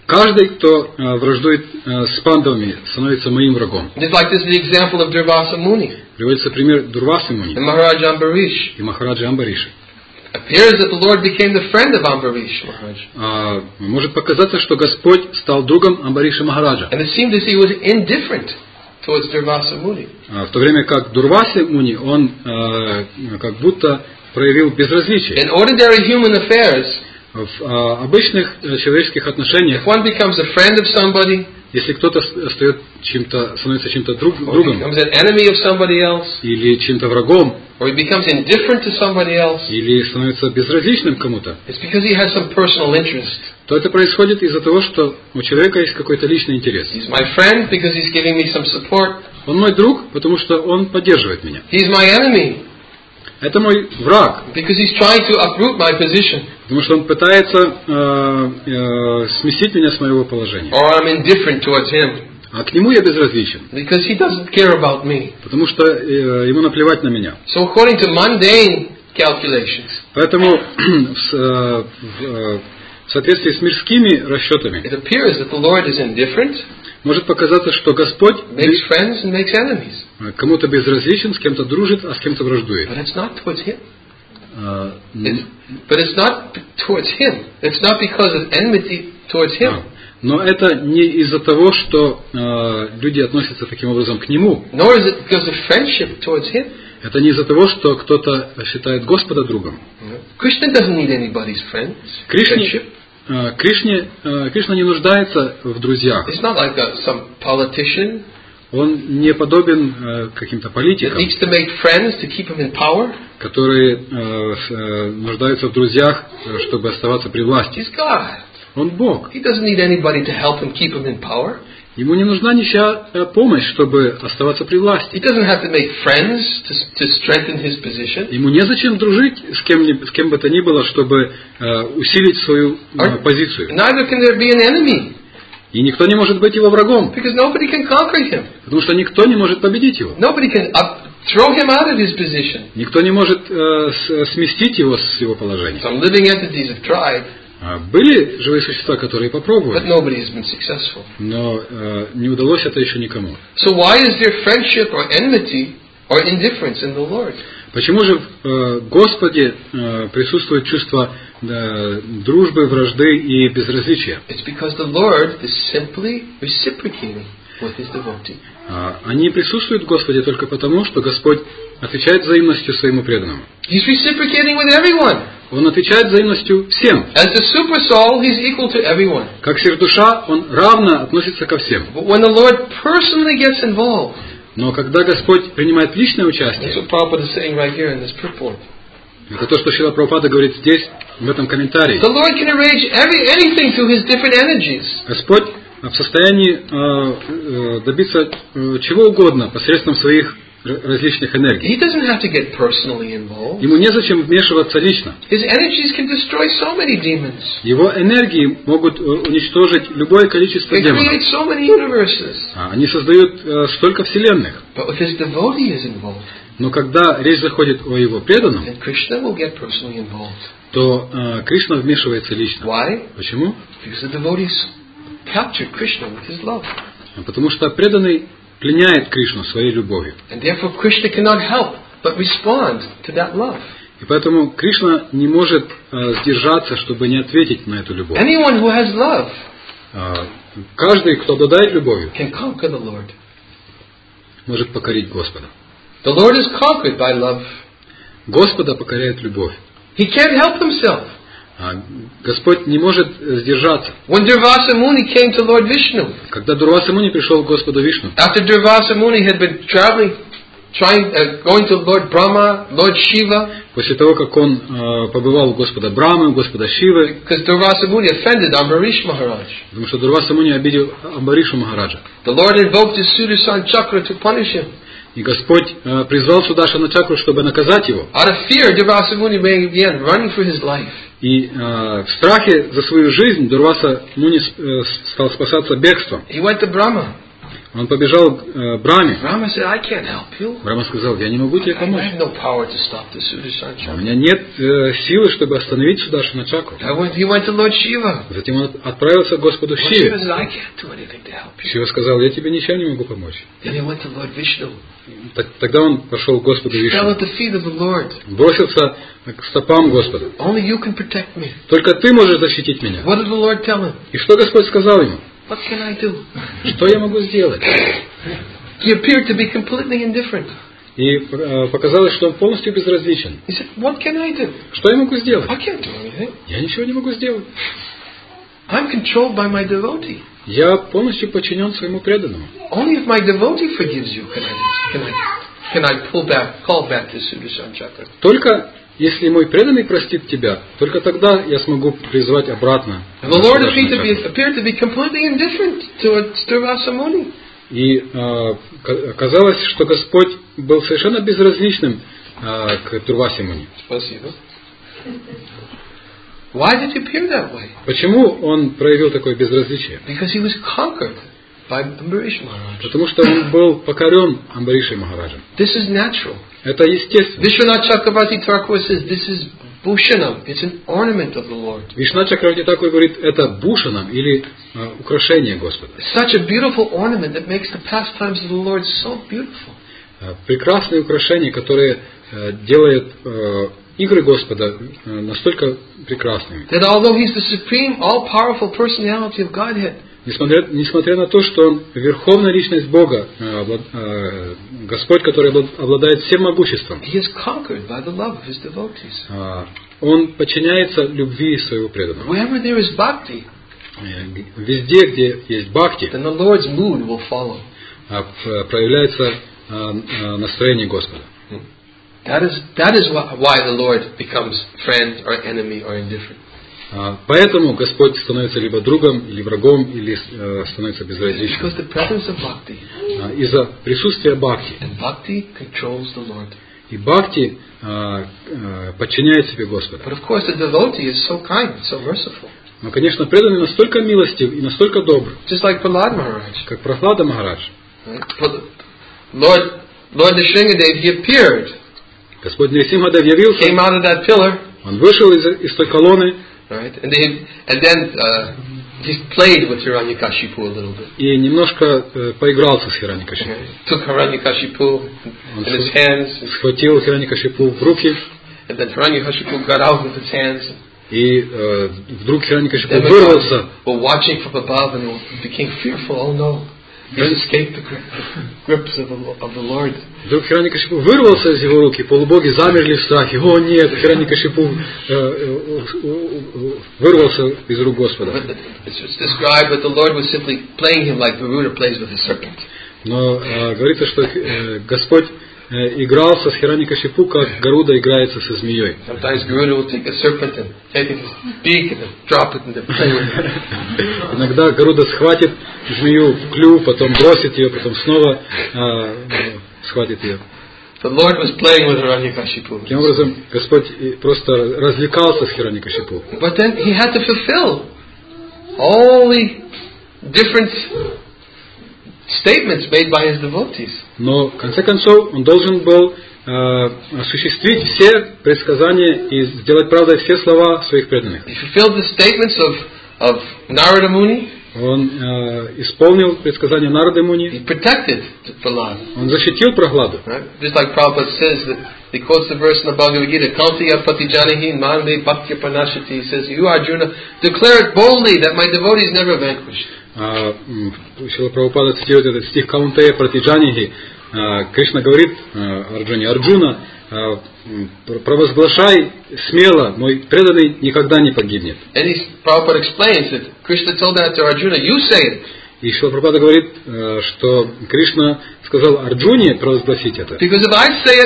Каждый, кто э, враждует э, с пандавами, становится моим врагом. Just like this is the example of Durvasa Muni Приводится пример Дурвасы and Муни Maharaj Ambarish. и Махараджи Амбариши. Appears that the Lord became the friend of Ambarish Maharaj. А, может показаться, что Господь стал другом Амбариши Махараджа. And it seemed as he was indifferent towards Durvasa Muni. А, в то время как Дурваси Муни, он э, как будто проявил безразличие. In ordinary human affairs, В а, обычных э, человеческих отношениях, if one becomes a friend of somebody, если кто-то с- стает чем-то, становится чем-то друг- or другом becomes an enemy of somebody else, или чем-то врагом, or he becomes indifferent to somebody else, или становится безразличным кому-то, it's because he has some personal interest. то это происходит из-за того, что у человека есть какой-то личный интерес. He's my friend because he's giving me some support. Он мой друг, потому что он поддерживает меня. He's my enemy Это мой враг, because he's trying to uproot my position. потому что он пытается э, э, сместить меня с моего положения. Or I'm indifferent towards him А к нему я безразличен, because he doesn't care about me. потому что э, ему наплевать на меня. So according to mundane calculations, Поэтому в, с- э, в, э, в соответствии с мирскими расчетами it appears that the Lord is indifferent, может показаться, что Господь makes friends and makes enemies. э, кому-то безразличен, с кем-то дружит, а с кем-то враждует. But it's not towards him. Э, It's, н- but it's not towards him. It's not because of enmity towards him. а, Но это не из-за того, что э, люди относятся таким образом к Нему. Nor is it because of friendship towards him. Это не из-за того, что кто-то считает Господа другом. Krishna doesn't need anybody's friends. Кришне, Friendship. э, Кришне, э, Кришна не нуждается в друзьях. It's not like a, some politician Он не подобен э, каким-то that политикам, needs to make friends to keep him in power. которые э, с- э, нуждаются в друзьях, э, чтобы оставаться при власти. He's God. Он Бог. He doesn't need anybody to help him keep him in power. Ему не нужна ничья э, помощь, чтобы оставаться при He власти. doesn't have to make friends to, to strengthen his position. Ему незачем дружить с кем, ни- с кем бы то ни было, чтобы э, усилить свою э, позицию. Neither can there be an enemy И никто не может быть его врагом, because nobody can conquer him. потому что никто не может победить его. Nobody can up, throw him out of his position. Никто не может э, с- сместить его с его положения. Some living entities have tried, А были живые существа, которые but попробовали, nobody has been successful. но э, не удалось это еще никому. So why is there friendship or enmity or indifference in the Lord? Почему же в э, Господе э, присутствует чувство э, дружбы, вражды и безразличия? It's because the Lord is simply reciprocating with his devotee. А, Они присутствуют в Господе только потому, что Господь отвечает взаимностью своему преданному. He's reciprocating with everyone. Он отвечает взаимностью всем. As the super soul, he's equal to everyone. Как сверхдуша, Он равно относится ко всем. But when the Lord personally gets involved, Но когда Господь принимает личное that's участие, what Prabhupada is saying right here in this purport. это то, что Шрила Прабхупада говорит здесь, в этом комментарии. The Lord can arrange every, anything through his different energies. Господь в состоянии э, э, добиться э, чего угодно посредством своих р- различных энергий. He doesn't have to get personally involved. Ему незачем вмешиваться лично. His energies can destroy so many demons. Его энергии могут э, уничтожить любое количество They демонов. create so many universes. А, Они создают э, столько вселенных. But if his devotee is involved, Но когда речь заходит о его преданном, then Krishna will get personally involved. то э, Кришна вмешивается лично. Why? Почему? Because the devotees captured Krishna with his love. Потому что преданный пленяет Кришну своей любовью. And therefore Krishna cannot help but respond to that love. И поэтому Кришна не может э, сдержаться, чтобы не ответить на эту любовь. Anyone who has love А, каждый, кто обладает любовью, can conquer the Lord. может покорить Господа. The Lord is conquered by love. Господа покоряет любовь. He can't help himself. А Господь не может э, сдержаться. When Durvasa Muni came to Lord Vishnu, Когда Дурваса Муни пришел к Господу Вишну, after Durvasa Muni had been traveling, trying, uh, going to Lord Brahma, Lord Shiva, после того, как он э, побывал у Господа Брамы, у Господа Шивы, because Durvasa Muni offended Ambarish Maharaj. потому что Дурваса Муни обидел Амбаришу Махараджа. The Lord invoked his Sudarshan Chakra to punish him. И Господь э, призвал Судашана Чакру, чтобы наказать его. Out of fear, Durvasa Muni began running for his life. И э, в страхе за свою жизнь Дурваса Муни э, стал спасаться бегством. He went to Brahma. Он побежал к э, Браме. Brahma said, I can't help you. Брама сказал, я не могу тебе I помочь. have no power to stop the Sudarshan У Chakra. меня нет э, силы, чтобы остановить Сударшана чакру. I went, he went to Lord Shiva. Затем он отправился к Господу Lord Shiva Шиве. said, I can't do anything to help you. Шива сказал, я тебе ничем не могу помочь. Then he went to Lord Vishnu. Так- Тогда он пошел к Господу He fell Вишну. at the feet of the Lord. Бросился к стопам Господа. Only you can protect me. Только ты можешь защитить меня. What did the Lord tell him? И что Господь сказал ему? What can I do? Что я могу сделать? He appeared to be completely indifferent. И э, показалось, что он полностью безразличен. He said, what can I do? Что я могу сделать? I can't do anything. Я ничего не могу сделать. I'm controlled by my devotee. Я полностью подчинен своему преданному. Only if my devotee forgives you can I can I can I pull back, call back the Sudarshan Chakra. Только если мой преданный простит тебя, только тогда я смогу призвать обратно. And the Lord appeared to be, appeared to be completely indifferent to Durvasa Muni. И э, казалось, что Господь был совершенно безразличным э, к Турвасе Муни. Спасибо. Why did he appear that way? Почему он проявил такое безразличие? Because he was conquered by Ambarish Maharaj. Потому что он был покорен Амбаришей Махараджем. This is natural. Это естественно. Vishwanath Chakravarti Thakur says this is Bhushanam. It's an ornament of the Lord. Вишна Чакраварти Такур говорит, это бушанам или э, украшение Господа. Such a beautiful ornament that makes the pastimes of the Lord so beautiful. Э, прекрасные украшения, которые э, делают э, игры Господа э, настолько прекрасными. That although He's the supreme, all-powerful personality of Godhead, Несмотря, несмотря на то, что Он верховная личность Бога, э, облад- э, Господь, который облад- обладает всем могуществом, He is conquered by the love of His devotees. э, Он подчиняется любви своего преданного. Wherever there is bhakti, Э, Везде, где есть бхакти, then the Lord's mood will follow. э, п- проявляется э, э, настроение Господа. That is that is why, why the Lord becomes friend or enemy or indifferent. А, Поэтому Господь становится либо другом, или врагом, или э, становится безразличным. Because the presence of bhakti, А, Из-за присутствия бхакти. and bhakti controls the Lord. И бхакти а, а, подчиняет себе Господа. But of course, the devotee is so kind, so merciful. Но, конечно, преданный настолько милостив и настолько добр, Just like Prahlad Maharaj. как Прохлада Махарадж. Right? But Lord, Lord Nrsimhadev, he appeared, Господь Нрисимхадев явился, came out of that pillar, он вышел из, из той колонны right? And then, and then uh, he played with Hiranyakashipu a little bit. и немножко э, поигрался с Хираньякашипу. Okay? Took Hiranyakashipu in his hands, Схватил Хираньякашипу в руки, and then Hiranyakashipu got out with his hands. и э, вдруг Хираньякашипу Then вырвался. were watching from above and became fearful. Oh no, he's escaped the grip, grips of the, of the Lord. Вдруг Хираньякашипу вырвался из его руки, полубоги замерли в страхе. О нет, Хираньякашипу э, э, э, вырвался из рук Господа. But it's it's described that the Lord was simply playing him like Garuda plays with a serpent. Но э, говорится, что э, Господь э, игрался с Хираньякашипу, как Гаруда играется со змеей. Sometimes Garuda will take a serpent and take it in his beak and then drop it and then play with it. Иногда Гаруда схватит змею в клюв, потом бросит ее, потом снова э, схватит ее. The Lord was playing with Hiranyakashipu. Таким образом, Господь просто развлекался с Хираньякашипу. But then he had to fulfill all the different statements made by his devotees. Но, в конце концов, он должен был э, осуществить все предсказания и сделать правдой все слова своих преданных. He fulfilled the statements of, of Narada Muni. Он э, исполнил предсказания Нарды Муни. He protected Prahlad. Он защитил Прохладу. Right? Just like Prabhupada says that he quotes the verse in the Bhagavad Gita, Kauntiya Patijanahi Mande Bhaktya Pranashati. He says, you Arjuna, declare it boldly that my devotee is never vanquished. А, м, Шрила Прабхупада цитирует этот стих Каунтея Пратиджанихи. А, Кришна говорит а, Арджуне: Арджуна, а, м, провозглашай смело, мой преданный никогда не погибнет. And he, Prabhupada explains that Krishna told that to Arjuna, you say it. И Шрила Прабхупада говорит, э, что Кришна сказал Арджуне провозгласить это. Because if I say it,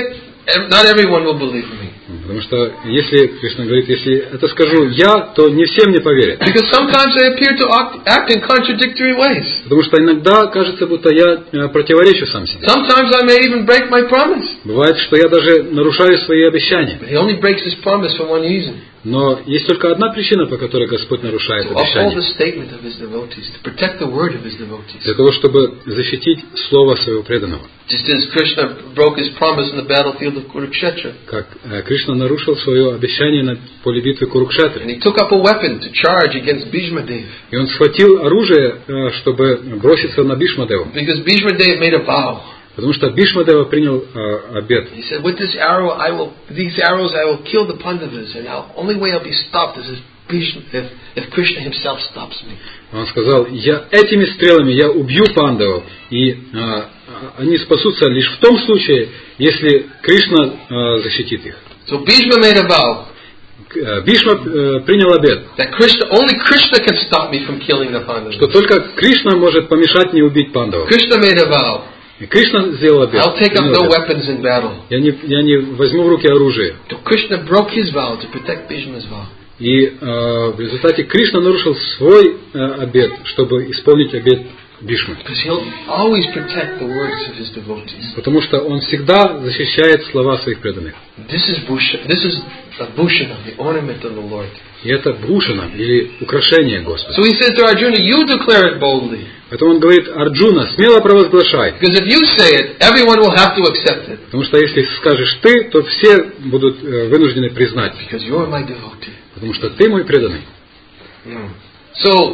not everyone will believe me. Потому что если Кришна говорит, если это скажу я, то не все мне поверят. Because sometimes I appear to act in contradictory ways. Потому что иногда кажется, будто я противоречу сам себе. Sometimes I may even break my promise. Bывает, что я даже нарушаю свои обещания. But he only breaks his promise for one reason. Но есть только одна причина, по которой Господь нарушает To uphold обещание. the statement of his devotees, to protect the word of his devotees. Для того, чтобы защитить слово своего преданного. Just as Krishna broke his promise in the battlefield of Kurukshetra. Как Кришна нарушил свое обещание на поле битвы Курукшетры. And he took up a weapon to charge against Bhishma Dev. И он схватил оружие, чтобы броситься на Бишмадеву. Because Bhishma Dev made a vow. Потому что Бишмадева принял э, обет. He said, with this arrow, I will, these arrows, I will kill the Pandavas, and the only way I'll be stopped is if, Bhishma, if, if Krishna himself stops me. Он сказал, я этими стрелами я убью пандавов, и э, они спасутся лишь в том случае, если Кришна э, защитит их. So Bhishma made a vow. Бишма э, принял обет, That Krishna, only Krishna can stop me from killing the Pandavas. что только Кришна может помешать мне убить пандавов. Krishna made a vow. И Кришна сделал обет. I'll take up принял no обет. weapons in battle. Я не, я не возьму в руки оружие. So Krishna broke his vow to protect Bhishma's vow. И э, в результате Кришна нарушил свой э, обет, чтобы исполнить обет Бишмы. Because he'll always protect the words of his devotees. Потому что он всегда защищает слова своих преданных. This is bhusha, this is a bhushana, the ornament of the Lord. И это бхушана, или украшение Господа. So he says to Arjuna, you declare it boldly. Поэтому он говорит, Арджуна, смело провозглашай. Because if you say it, everyone will have to accept it. Потому что если скажешь ты, то все будут э, вынуждены признать. Because you're my devotee. Потому что ты мой преданный. Mm. So,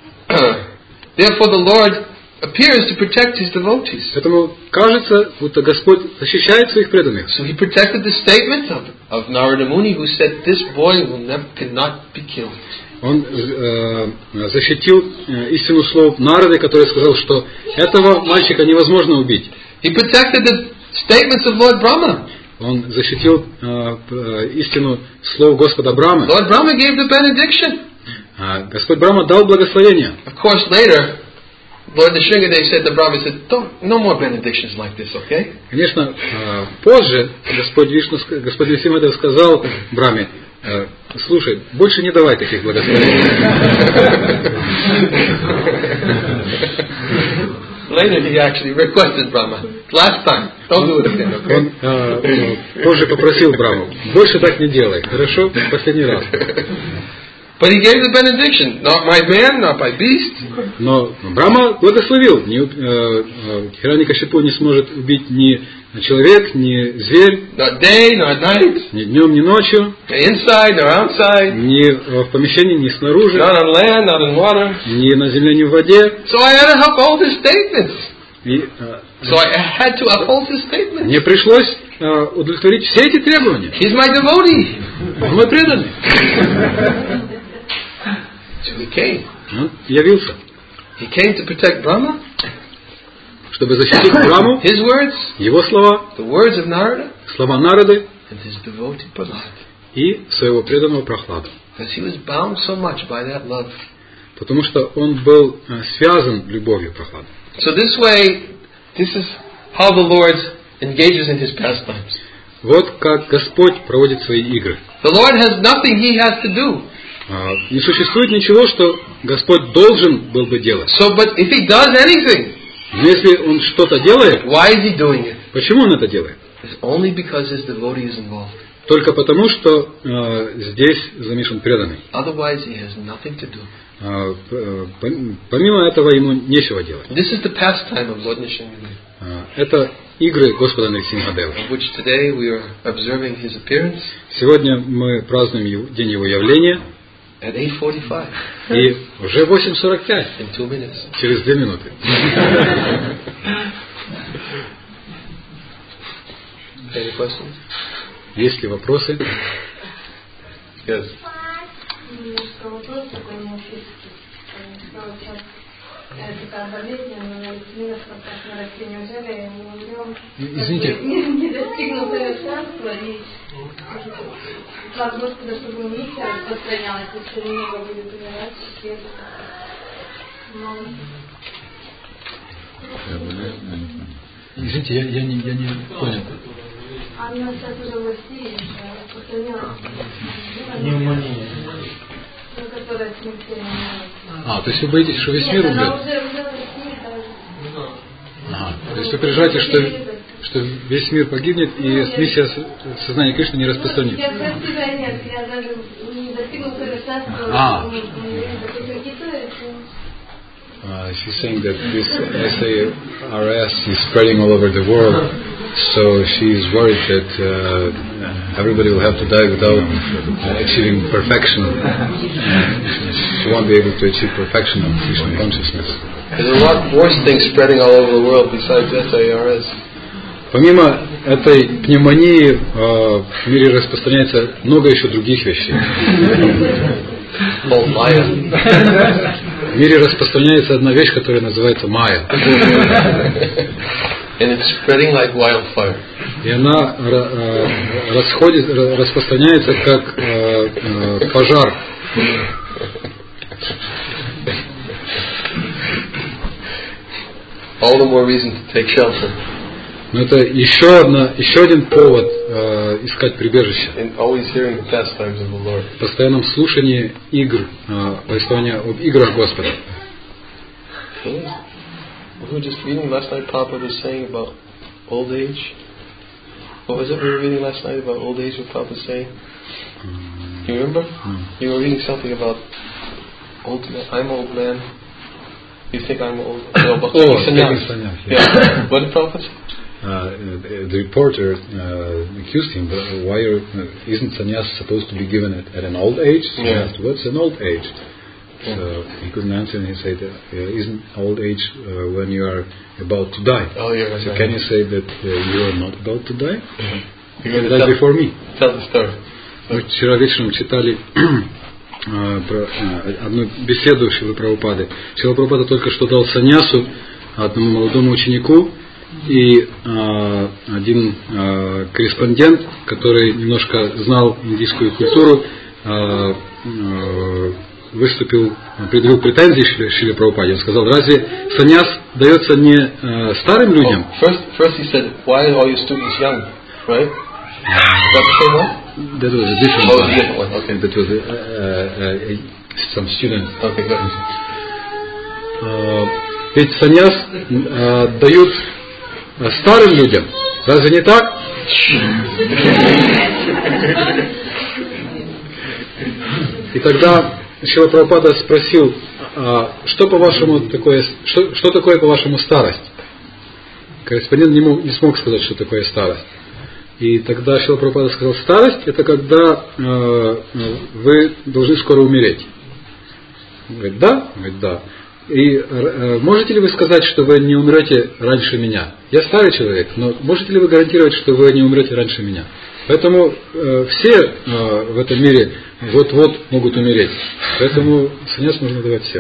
therefore the Lord appears to protect his devotees. Поэтому кажется, будто Господь защищает своих преданных. So he protected the statement of, of Narada Muni, who said, this boy will never, cannot be killed. Он э, защитил э, истину слов Нарады, который сказал, что этого мальчика невозможно убить. He protected the statements of Lord Brahma. Он защитил э, э, истину слов Господа Брамы. Lord Brahma gave the benediction. А Господь Брахма дал благословение. Of course, later, Lord Nrsingadev said to Brahma, he said, Don't, no more benedictions like this, okay? Конечно, э, позже Господь Вишну, Господь Нрсимхадев сказал Брахме, э, слушай, больше не давай таких благословений. Later he actually requested Brahma, last time, don't do it again, okay? Он э, позже попросил Браму, больше так не делай, хорошо? Последний раз. But he gave the benediction, not by man, not by beast. Но Брахма благословил. Ни, э, э, Хираньякашипу не сможет убить ни человек, ни зверь, Not day, not night, ни днем, ни ночью, inside, nor outside, ни в помещении, ни снаружи, not on land, not in water. ни на земле, ни в воде. So I had to uphold his statements. И э, So I had to uphold his statements. мне пришлось э, удовлетворить все эти требования. He's my devotee. Он мой преданный. So he came. Он явился, He came to protect Brahma, чтобы защитить Браму, his words, его слова, the words of Narada, слова Нарады and his devotee Prahlad. и своего преданного Прохлада. Because he was bound so much by that love. Потому что он был э, связан любовью Прохлада. So this way, this is how the Lord engages in his pastimes. Вот как Господь проводит свои игры. The Lord has nothing he has to do. Не существует ничего, что Господь должен был бы делать. So, but if he does anything, Но если Он что-то делает, why is he doing it? почему Он это делает? It's only because his devotee is involved. Только потому, что э, здесь замешан преданный. Otherwise, he has nothing to do. Э, помимо этого ему нечего делать. This is the pastime of Lord Nrsingadev. Э, это игры Господа Нрсимхадева. Of which today we are observing his appearance. Сегодня мы празднуем его, день его явления. At eight forty-five. И уже восемь сорок пять. In two minutes. Через две минуты. Any questions? Есть ли вопросы? Yes. Немножко вопрос такой неофитский. Такая болезненная, именно как на растении уже мы умрем. Извините. Не, не достигнув совершенства и слава Господа, чтобы миссия распространялась, если много будет умирать, все. Извините, я, я, не, я не понял. Она сейчас уже в России, распространялась. Пневмония. Ну, которая смертельная. А, то есть вы боитесь, что весь мир Нет, она умрет? уже, уже в России даже. Ага. То есть вы переживаете, что, что весь мир погибнет и миссия сознания Кришны не распространится? Я про себя нет, я даже не достигла совершенства. А. Какие-то Uh, she's saying that this S A R S is spreading all over the world, so she's worried that uh, everybody will have to die without uh, achieving perfection. She won't be able to achieve perfection of Krishna consciousness. There's a lot worse things spreading all over the world besides S A R S. Помимо этой пневмонии э, в мире распространяется много еще других вещей. Oh, Maya. В мире распространяется одна вещь, которая называется майя. And it's spreading like wildfire. И она э, расходит, распространяется как э, э, пожар. All the more reason to take shelter. Но это еще, одна, еще один повод э, искать прибежище. And always hearing the pastimes of the Lord. В постоянном слушании игр, э, повествования об играх Господа. We were just reading last night, Papa was saying about old age. What was it we were reading last night about old age, what Papa was saying? You remember? Mm. You were reading something about old man. I'm old man. You think I'm old? No, about Oh, taking sannyas. taking sannyas, Yeah. yeah. What did Papa say? Uh, the reporter uh, accused him, why are, uh, isn't sannyas supposed to be given at, at an old age? So Yeah. he asked, what's an old age? So he couldn't answer, and he said, uh, isn't old age uh, when you are about to die? Oh, yeah, right. So right. can you say that uh, you are not about to die? You're You going to died tell, before me. tell the story. Мы вчера вечером читали э, про, э, одну беседу Шрилы Прабхупады. Шрила Прабхупада только что дал саньясу одному молодому ученику, и э, один э, корреспондент, который немножко знал индийскую культуру, э, э, выступил, предъявил претензии Шриле, Шриле Прабхупаде. Он сказал, разве саньяс дается не э, старым людям? Oh, first, first he said, why are all your students young? Right? Is that the same one? That was a different Oh, one. a different one. Okay. That was uh, uh, uh, some student. Okay, good. Uh, ведь саньяс uh, дают uh, старым людям. Разве не так? И тогда Шрила Прабхупада спросил, uh, что по-вашему такое, что, что такое по-вашему старость? Корреспондент не, мог, не смог сказать, что такое старость. И тогда Шрила Прабхупада сказал, старость это когда э, вы должны скоро умереть. Он говорит, да? Он говорит, да. И э, можете ли вы сказать, что вы не умрете раньше меня? Я старый человек, но можете ли вы гарантировать, что вы не умрете раньше меня? Поэтому э, все э, в этом мире вот-вот могут умереть. Поэтому саньяс нужно давать всем.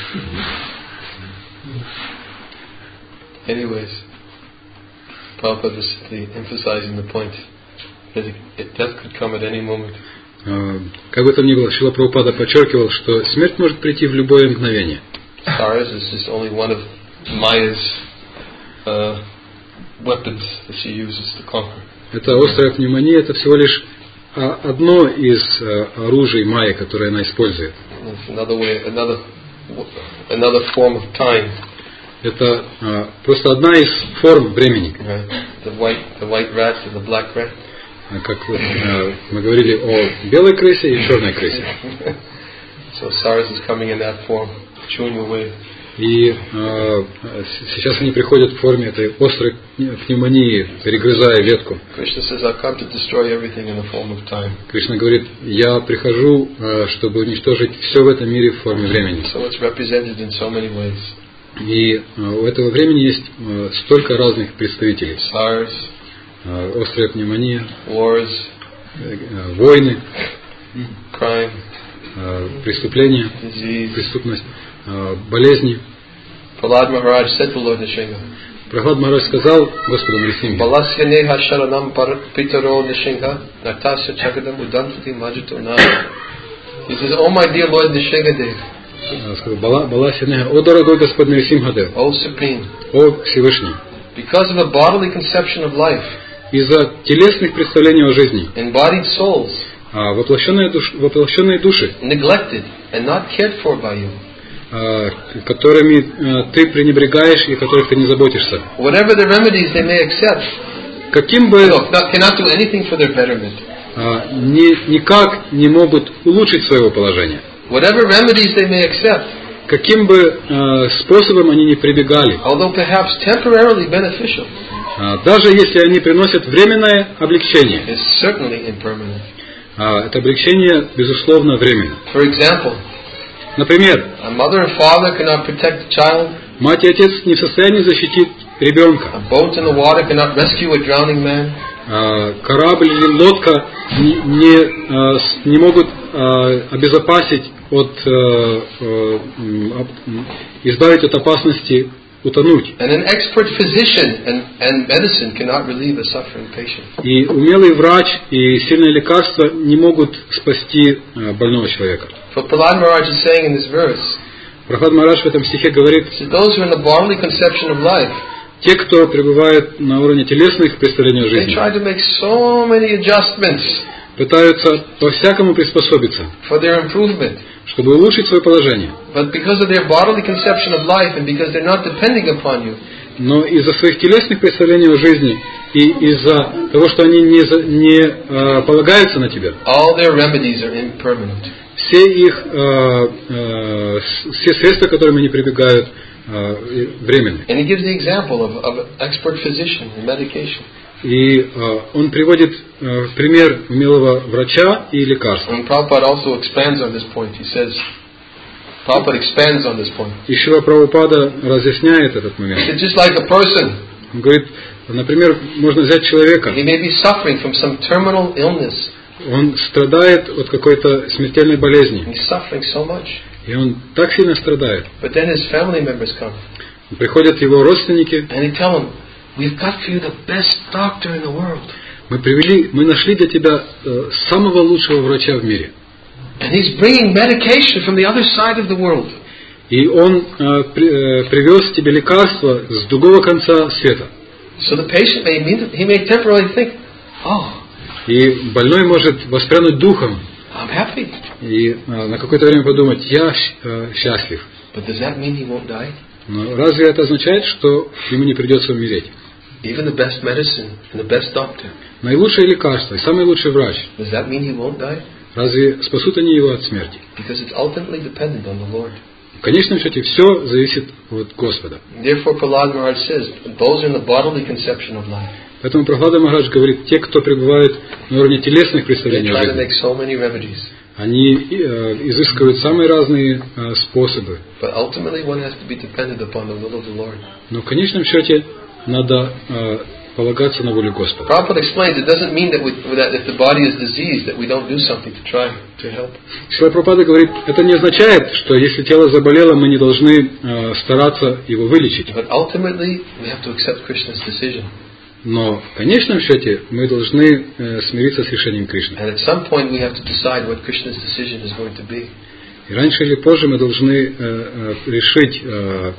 Anyways, Prabhupada was simply emphasizing the point that it, death could come at any moment. Как бы там ни было, Шрила Прабхупада подчеркивал, что смерть может прийти в любое мгновение. Saras is just only one of Maya's uh, weapons that she uses to conquer. Это острая пневмония, это всего лишь одно из оружий Майи, которое она использует. It's another way, another, another form of time. Это uh, просто одна из форм времени. Right. The white, the white rat and the black rat. Как uh, мы говорили о белой крысе и черной крысе. So Saras is coming in that form, chewing away. И uh, сейчас они приходят в форме этой острой пневмонии, перегрызая ветку. Krishna says, "I come to destroy everything in the form of time." Кришна говорит, я прихожу, uh, чтобы уничтожить все в этом мире в форме времени. So it's represented in so many ways. И uh, у этого времени есть uh, столько разных представителей. SARS, uh, острая пневмония, wars, uh, войны, crime, uh, преступления, disease. преступность, uh, болезни. Prahlad Maharaj said to Lord Nrsimha, Прахлад Махарадж сказал Господу Нрисимхе, Balasya neha sharanam pitaro Nrsimha, natasya chagadam udantati majito na. He says, "Oh my dear Lord Nrsimhadev, сказал, Бала, Балася Неха, о дорогой Господь Нрисимхадев, O Supreme, о Всевышний, because of a bodily conception of life, из-за телесных представлений о жизни. Embodied souls. А воплощенные, душ, воплощенные души, neglected and not cared for by you. а, которыми а, ты пренебрегаешь и о которых ты не заботишься. Whatever the remedies they may accept, каким бы look, not, cannot do anything for their betterment. а, ни, никак не могут улучшить своего положения. Whatever remedies they may accept, каким бы а, способом они ни прибегали, although perhaps temporarily beneficial, а, даже если они приносят временное облегчение, is certainly impermanent. а, это облегчение, безусловно, временно. For example, например, a mother and father cannot protect the child. Мать и отец не в состоянии защитить ребенка. A boat in the water cannot rescue a drowning man. А, корабль или лодка не, не, а, не могут а, обезопасить от, а, а, избавить от опасности утонуть. And an expert physician and, and medicine cannot relieve a suffering patient. И умелый врач и сильные лекарства не могут спасти а, больного человека. So Prahlad Maharaj is saying in this verse, Прахлад Махарадж в этом стихе говорит, those who are in the bodily conception of life, те, кто пребывает на уровне телесных представлений о they жизни, try to make so many adjustments пытаются по-всякому приспособиться, for their improvement. чтобы улучшить свое положение. But because of their bodily conception of life and because they're not depending upon you, Но из-за своих телесных представлений о жизни и из-за того, что они не, за, не а, полагаются на тебя, all their remedies are impermanent. все их а, а, все средства, к которым они прибегают, а, временны. And he gives the example of, of an expert physician and medication. И а, он приводит а, пример умелого врача и лекарства. And Prabhupada also expands on this point. He says, Prabhupada expands on this point. И Шрила Прабхупада разъясняет этот момент. It's just like a person. Он говорит, например, можно взять человека. He may be suffering from some terminal illness. Он страдает от какой-то смертельной болезни. He's suffering so much. И он так сильно страдает. But then his family members come. Приходят его родственники. And they tell him, we've got for you the best doctor in the world. Мы привели, мы нашли для тебя э, самого лучшего врача в мире. And he's bringing medication from the other side of the world. И он э, при, э, привез тебе лекарство с другого конца света. So the patient may he may temporarily think, oh, И больной может воспрянуть духом I'm happy. и э, на какое-то время подумать, я э, счастлив. But does that mean he won't die? Но разве это означает, что ему не придется умереть? Even the best medicine and the best doctor. Наилучшее лекарство и самый лучший врач, Does that mean he won't die? разве спасут они его от смерти? Because it's ultimately dependent on the Lord. В конечном счете все зависит от Господа. Therefore, Prahlad Maharaj says, those are in the bodily conception of life. Поэтому Прахлада Махарадж говорит, те, кто пребывает на уровне телесных They представлений о try to жизни, make so many remedies. они э, изыскивают самые разные э, способы. But ultimately, one has to be dependent upon the will of the Lord. Но в конечном счете надо э, полагаться на волю Господа. Prabhupada explains it doesn't mean that, we, that if the body is diseased that we don't do something to try to help. Шрила Прабхупада говорит, это не означает, что если тело заболело, мы не должны э, стараться его вылечить. But ultimately, we have to accept Krishna's decision. Но в конечном счете мы должны э, смириться с решением Кришны. And at some point, we have to decide what Krishna's decision is going to be. И раньше или позже мы должны э, э, решить, э,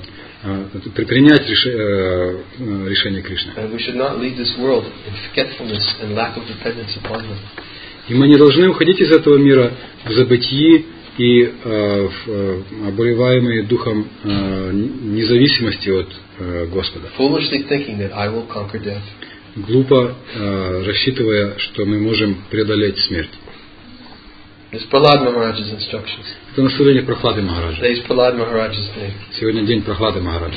э, принять реш, э, решение Кришны. And we should not leave this world in forgetfulness and lack of dependence upon Him. И мы не должны уходить из этого мира в забытии и э, в, э, обуреваемые духом э, независимости от э, Господа. Foolishly thinking that I will conquer death. Глупо э, рассчитывая, что мы можем преодолеть смерть. It's Prahlad Maharaj's instructions. Это наставление Прахлады Махараджа. Today's Prahlad Maharaj's day. Сегодня день Прахлады Махараджа.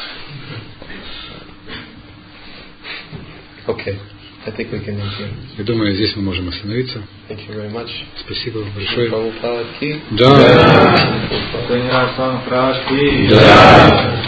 Okay, I think we can end here. Я думаю, здесь мы можем остановиться. Thank you very much. Спасибо большое. Prabhupada ki. Джай. Прабхупада ки. Джай.